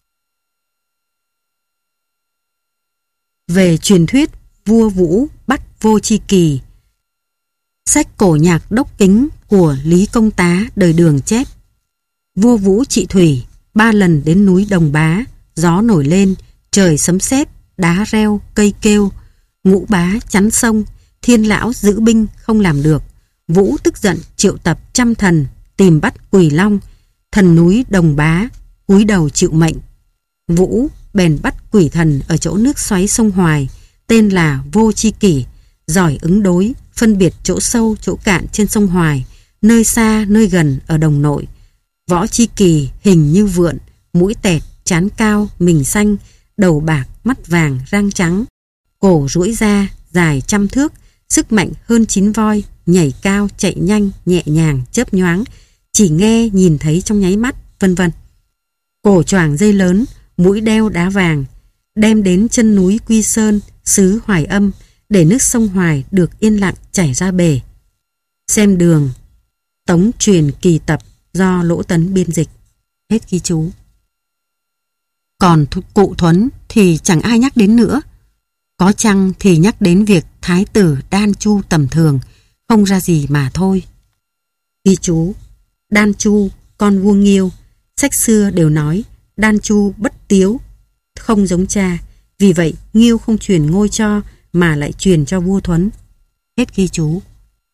Về truyền thuyết vua Vũ bắt Vô Chi Kỳ, sách Cổ Nhạc Đốc Kính của Lý Công Tá đời Đường chép vua Vũ trị thủy, 3 lần đến núi Đồng Bá, gió nổi lên, trời sấm sét, đá reo, cây kêu. Ngũ Bá chắn sông, Thiên Lão giữ binh không làm được. Vũ tức giận triệu tập trăm thần tìm bắt Quỷ Long. Thần núi Đồng Bá cúi đầu chịu mệnh. Vũ bèn bắt quỷ thần ở chỗ nước xoáy sông Hoài, tên là Vô Chi Kỷ, giỏi ứng đối, phân biệt chỗ sâu chỗ cạn trên sông Hoài, nơi xa nơi gần ở đồng nội. Võ Chi Kỳ hình như vượn, mũi tẹt, trán cao, mình xanh, đầu bạc, mắt vàng, răng trắng, cổ duỗi ra, dài 100 thước, sức mạnh hơn 9 voi, nhảy cao, chạy nhanh, nhẹ nhàng, chớp nhoáng, chỉ nghe nhìn thấy trong nháy mắt, vân vân. Cổ choàng dây lớn, mũi đeo đá vàng, đem đến chân núi Quy Sơn, xứ Hoài Âm, để nước sông Hoài được yên lặng chảy ra bể. Xem đường Tống Truyền Kỳ Tập do Lỗ Tấn biên dịch. Hết ghi chú. Còn cụ Thuấn thì chẳng ai nhắc đến nữa. Có chăng thì nhắc đến việc thái tử Đan Chu tầm thường, không ra gì mà thôi. Ghi chú. Đan Chu, con vua Nghiêu. Sách xưa đều nói Đan Chu bất tiếu, không giống cha. Vì vậy Nghiêu không truyền ngôi cho, mà lại truyền cho vua Thuấn. Hết ghi chú.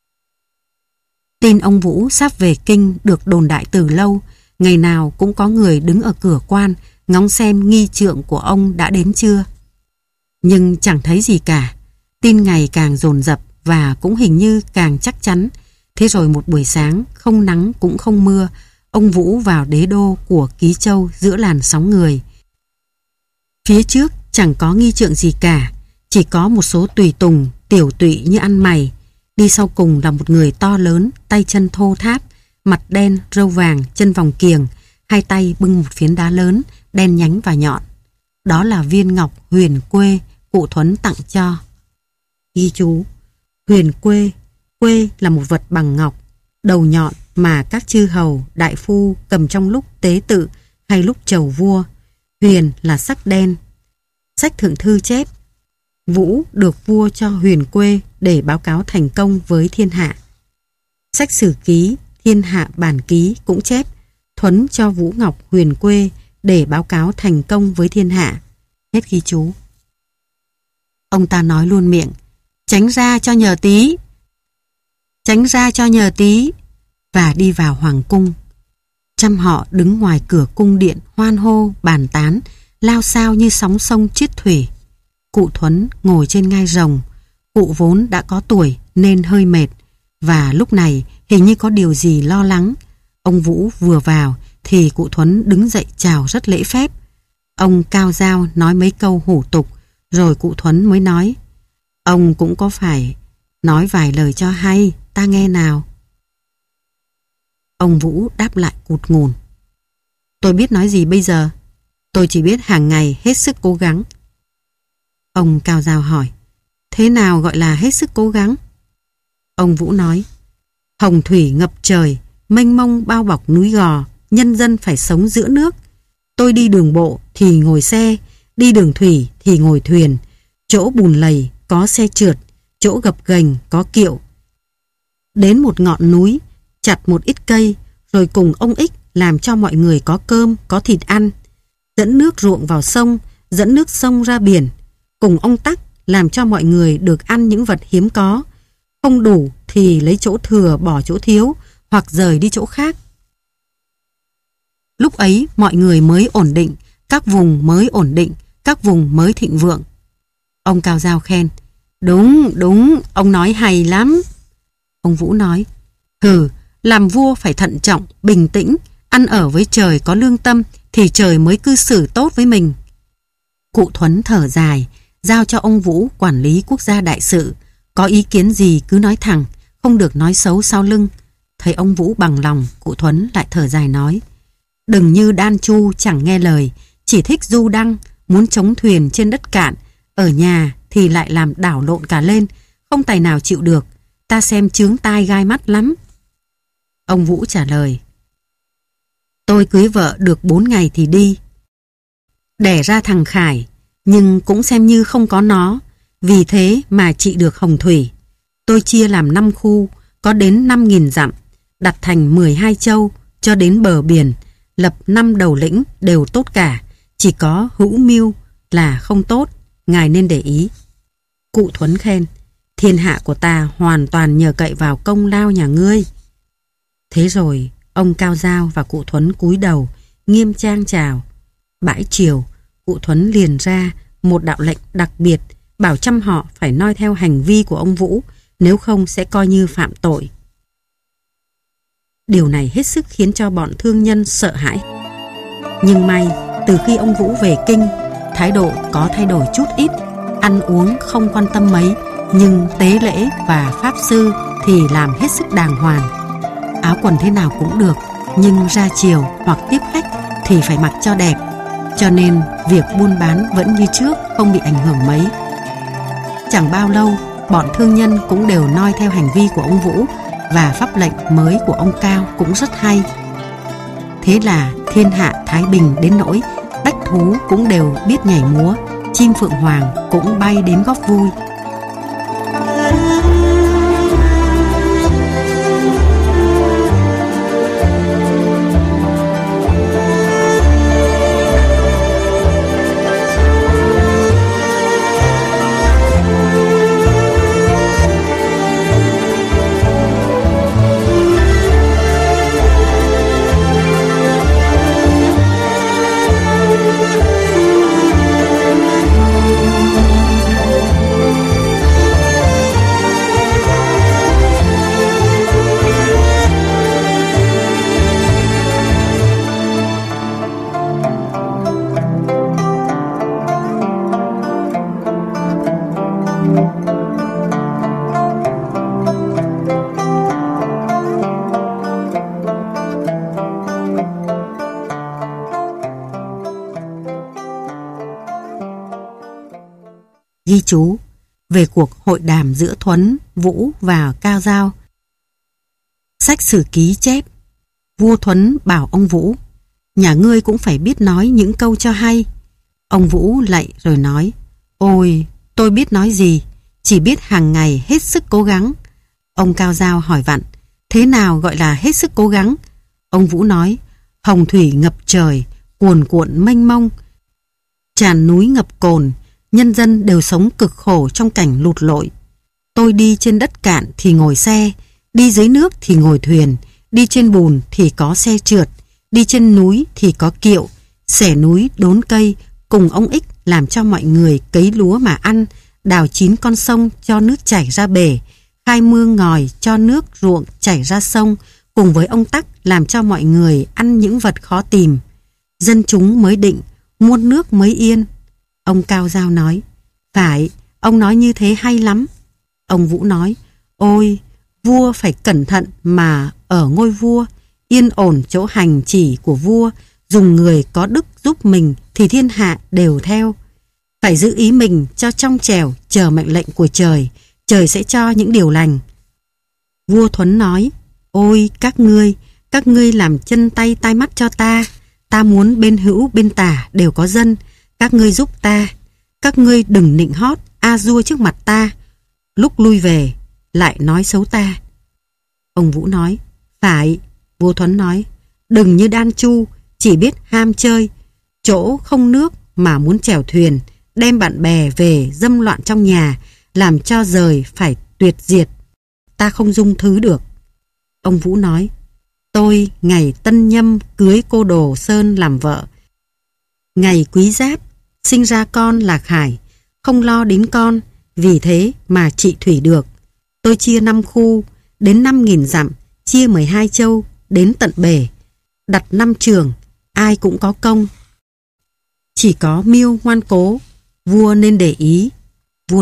Tin ông Vũ sắp về kinh được đồn đại từ lâu. Ngày nào cũng có người đứng ở cửa quan ngóng xem nghi trượng của ông đã đến chưa. Nhưng chẳng thấy gì cả. Tin ngày càng dồn dập và cũng hình như càng chắc chắn. Thế rồi một buổi sáng, không nắng cũng không mưa, ông Vũ vào đế đô của Ký Châu giữa làn sóng người. Phía trước chẳng có nghi trượng gì cả, chỉ có một số tùy tùng, tiểu tụy như ăn mày. Đi sau cùng là một người to lớn, tay chân thô tháp, mặt đen, râu vàng, chân vòng kiềng, hai tay bưng một phiến đá lớn, đen nhánh và nhọn. Đó là viên ngọc huyền quê cụ Thuấn tặng cho. Ghi chú. Huyền quê, quê là một vật bằng ngọc, đầu nhọn mà các chư hầu, đại phu cầm trong lúc tế tự hay lúc chầu vua. Huyền là sắc đen. Sách Thượng Thư chép Vũ được vua cho huyền quê để báo cáo thành công với thiên hạ. Sách sử ký Thiên Hạ Bản Ký cũng chép Thuấn cho Vũ Ngọc huyền quê để báo cáo thành công với thiên hạ. Hết ghi chú. Ông ta nói luôn miệng: tránh ra cho nhờ tí, tránh ra cho nhờ tí, và đi vào hoàng cung. Trăm họ đứng ngoài cửa cung điện hoan hô bàn tán, lao xao như sóng sông chiết thủy. Cụ Thuấn ngồi trên ngai rồng. Cụ vốn đã có tuổi nên hơi mệt, và lúc này hình như có điều gì lo lắng. Ông Vũ vừa vào thì cụ Thuấn đứng dậy chào rất lễ phép. Ông Cao Dao nói mấy câu hủ tục, rồi cụ Thuấn mới nói: ông cũng có phải nói vài lời cho hay, ta nghe nào. Ông Vũ đáp lại cụt ngùn: tôi biết nói gì bây giờ, tôi chỉ biết hàng ngày hết sức cố gắng. Ông Cao Dao hỏi: thế nào gọi là hết sức cố gắng? Ông Vũ nói: hồng thủy ngập trời, mênh mông bao bọc núi gò, nhân dân phải sống giữa nước. Tôi đi đường bộ thì ngồi xe, đi đường thủy thì ngồi thuyền. Chỗ bùn lầy có xe trượt, chỗ gập ghềnh có kiệu. Đến một ngọn núi, chặt một ít cây, rồi cùng ông Ích làm cho mọi người có cơm, có thịt ăn. Dẫn nước ruộng vào sông, dẫn nước sông ra biển. Cùng ông Tắc làm cho mọi người được ăn những vật hiếm có. Không đủ thì lấy chỗ thừa bỏ chỗ thiếu, hoặc rời đi chỗ khác. Lúc ấy mọi người mới ổn định, các vùng mới ổn định, các vùng mới thịnh vượng. Ông Cao Dao khen: đúng, đúng, ông nói hay lắm. Ông Vũ nói: làm vua phải thận trọng, bình tĩnh, ăn ở với trời có lương tâm thì trời mới cư xử tốt với mình. Cụ Thuấn thở dài, giao cho ông Vũ quản lý quốc gia đại sự. Có ý kiến gì cứ nói thẳng, không được nói xấu sau lưng. Thấy ông Vũ bằng lòng, cụ Thuấn lại thở dài nói: đừng như Đan Chu chẳng nghe lời, chỉ thích du đăng, muốn chống thuyền trên đất cạn, ở nhà thì lại làm đảo lộn cả lên, không tài nào chịu được, ta xem chướng tai gai mắt lắm. Ông Vũ trả lời: tôi cưới vợ được 4 ngày thì đi. Đẻ ra thằng Khải, nhưng cũng xem như không có nó, vì thế mà trị được hồng thủy. Tôi chia làm 5 khu, có đến 5.000 dặm, đặt thành 12 châu, cho đến bờ biển, lập 5 đầu lĩnh đều tốt cả, chỉ có Hữu Mưu là không tốt, ngài nên để ý. Cụ Thuấn khen: thiên hạ của ta hoàn toàn nhờ cậy vào công lao nhà ngươi. Thế rồi ông Cao Dao và cụ Thuấn cúi đầu nghiêm trang chào. Bãi chiều, cụ Thuấn liền ra một đạo lệnh đặc biệt, bảo trăm họ phải noi theo hành vi của ông Vũ, nếu không sẽ coi như phạm tội. Điều này hết sức khiến cho bọn thương nhân sợ hãi. Nhưng may, từ khi ông Vũ về kinh, thái độ có thay đổi chút ít, ăn uống không quan tâm mấy, nhưng tế lễ và pháp sư thì làm hết sức đàng hoàng. Áo quần thế nào cũng được, nhưng ra chiều hoặc tiếp khách thì phải mặc cho đẹp, cho nên việc buôn bán vẫn như trước, không bị ảnh hưởng mấy. Chẳng bao lâu, bọn thương nhân cũng đều noi theo hành vi của ông Vũ, và pháp lệnh mới của ông Cao cũng rất hay. Thế là thiên hạ thái bình đến nỗi bách thú cũng đều biết nhảy múa, chim phượng hoàng cũng bay đến góp vui. Ghi chú về cuộc hội đàm giữa Thuấn, Vũ và Cao Dao. Sách sử ký chép: vua Thuấn bảo ông Vũ: nhà ngươi cũng phải biết nói những câu cho hay. Ông Vũ lạy rồi nói: ôi, tôi biết nói gì, chỉ biết hàng ngày hết sức cố gắng. Ông Cao Dao hỏi vặn, thế nào gọi là hết sức cố gắng? Ông Vũ nói, hồng thủy ngập trời, cuồn cuộn mênh mông, tràn núi ngập cồn, nhân dân đều sống cực khổ trong cảnh lụt lội. Tôi đi trên đất cạn thì ngồi xe, đi dưới nước thì ngồi thuyền, đi trên bùn thì có xe trượt, đi trên núi thì có kiệu, xẻ núi đốn cây, cùng ông Ích làm cho mọi người cấy lúa mà ăn, đào chín con sông cho nước chảy ra bể, khai mương ngòi cho nước ruộng chảy ra sông, cùng với ông Tắc làm cho mọi người ăn những vật khó tìm. Dân chúng mới định, muôn nước mới yên. Ông Cao Dao nói, phải, ông nói như thế hay lắm. Ông Vũ nói, ôi, vua phải cẩn thận mà ở ngôi vua, yên ổn chỗ hành chỉ của vua, dùng người có đức giúp mình thì thiên hạ đều theo. Phải giữ ý mình cho trong trẻo, chờ mệnh lệnh của trời, trời sẽ cho những điều lành. Vua Thuấn nói, ôi các ngươi làm chân tay tai mắt cho ta muốn bên hữu bên tả đều có dân, các ngươi giúp ta, các ngươi đừng nịnh hót, a dua trước mặt ta, lúc lui về lại nói xấu ta. Ông Vũ nói, phải. Vua Thuấn nói, đừng như Đan Chu, chỉ biết ham chơi, chỗ không nước mà muốn chèo thuyền, đem bạn bè về dâm loạn trong nhà, làm cho rời phải tuyệt diệt. Ta không dung thứ được. Ông Vũ nói, tôi ngày Tân Nhâm cưới cô Đồ Sơn làm vợ. Ngày Quý Giáp sinh ra con là Khải, không lo đến con, vì thế mà trị thủy được. Tôi chia 5 khu, đến 5.000 dặm, chia 12 châu, đến tận bể. Đặt 5 trường, ai cũng có công. Chỉ có Miêu ngoan cố, vua nên để ý. Vua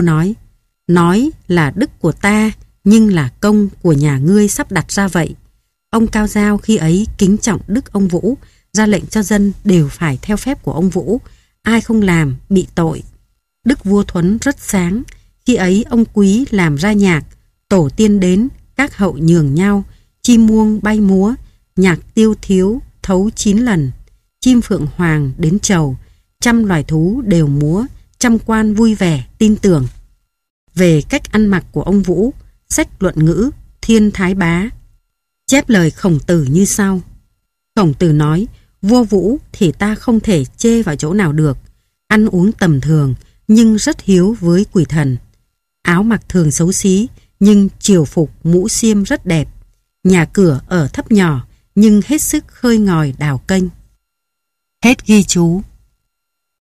nói là đức của ta, nhưng là công của nhà ngươi sắp đặt ra vậy. Ông Cao Dao khi ấy kính trọng đức ông Vũ, ra lệnh cho dân đều phải theo phép của ông Vũ, ai không làm bị tội. Đức vua Thuấn rất sáng, khi ấy ông Quý làm ra nhạc, tổ tiên đến, các hậu nhường nhau, chim muông bay múa, nhạc tiêu thiếu thấu 9 lần, chim phượng hoàng đến chầu, trăm loài thú đều múa, trăm quan vui vẻ tin tưởng. Về cách ăn mặc của ông Vũ, sách luận ngữ Thiên Thái Bá chép lời Khổng Tử như sau. Khổng Tử nói, vua Vũ thì ta không thể chê vào chỗ nào được, ăn uống tầm thường nhưng rất hiếu với quỷ thần, áo mặc thường xấu xí nhưng triều phục mũ xiêm rất đẹp, nhà cửa ở thấp nhỏ nhưng hết sức khơi ngòi đào kênh. Hết ghi chú.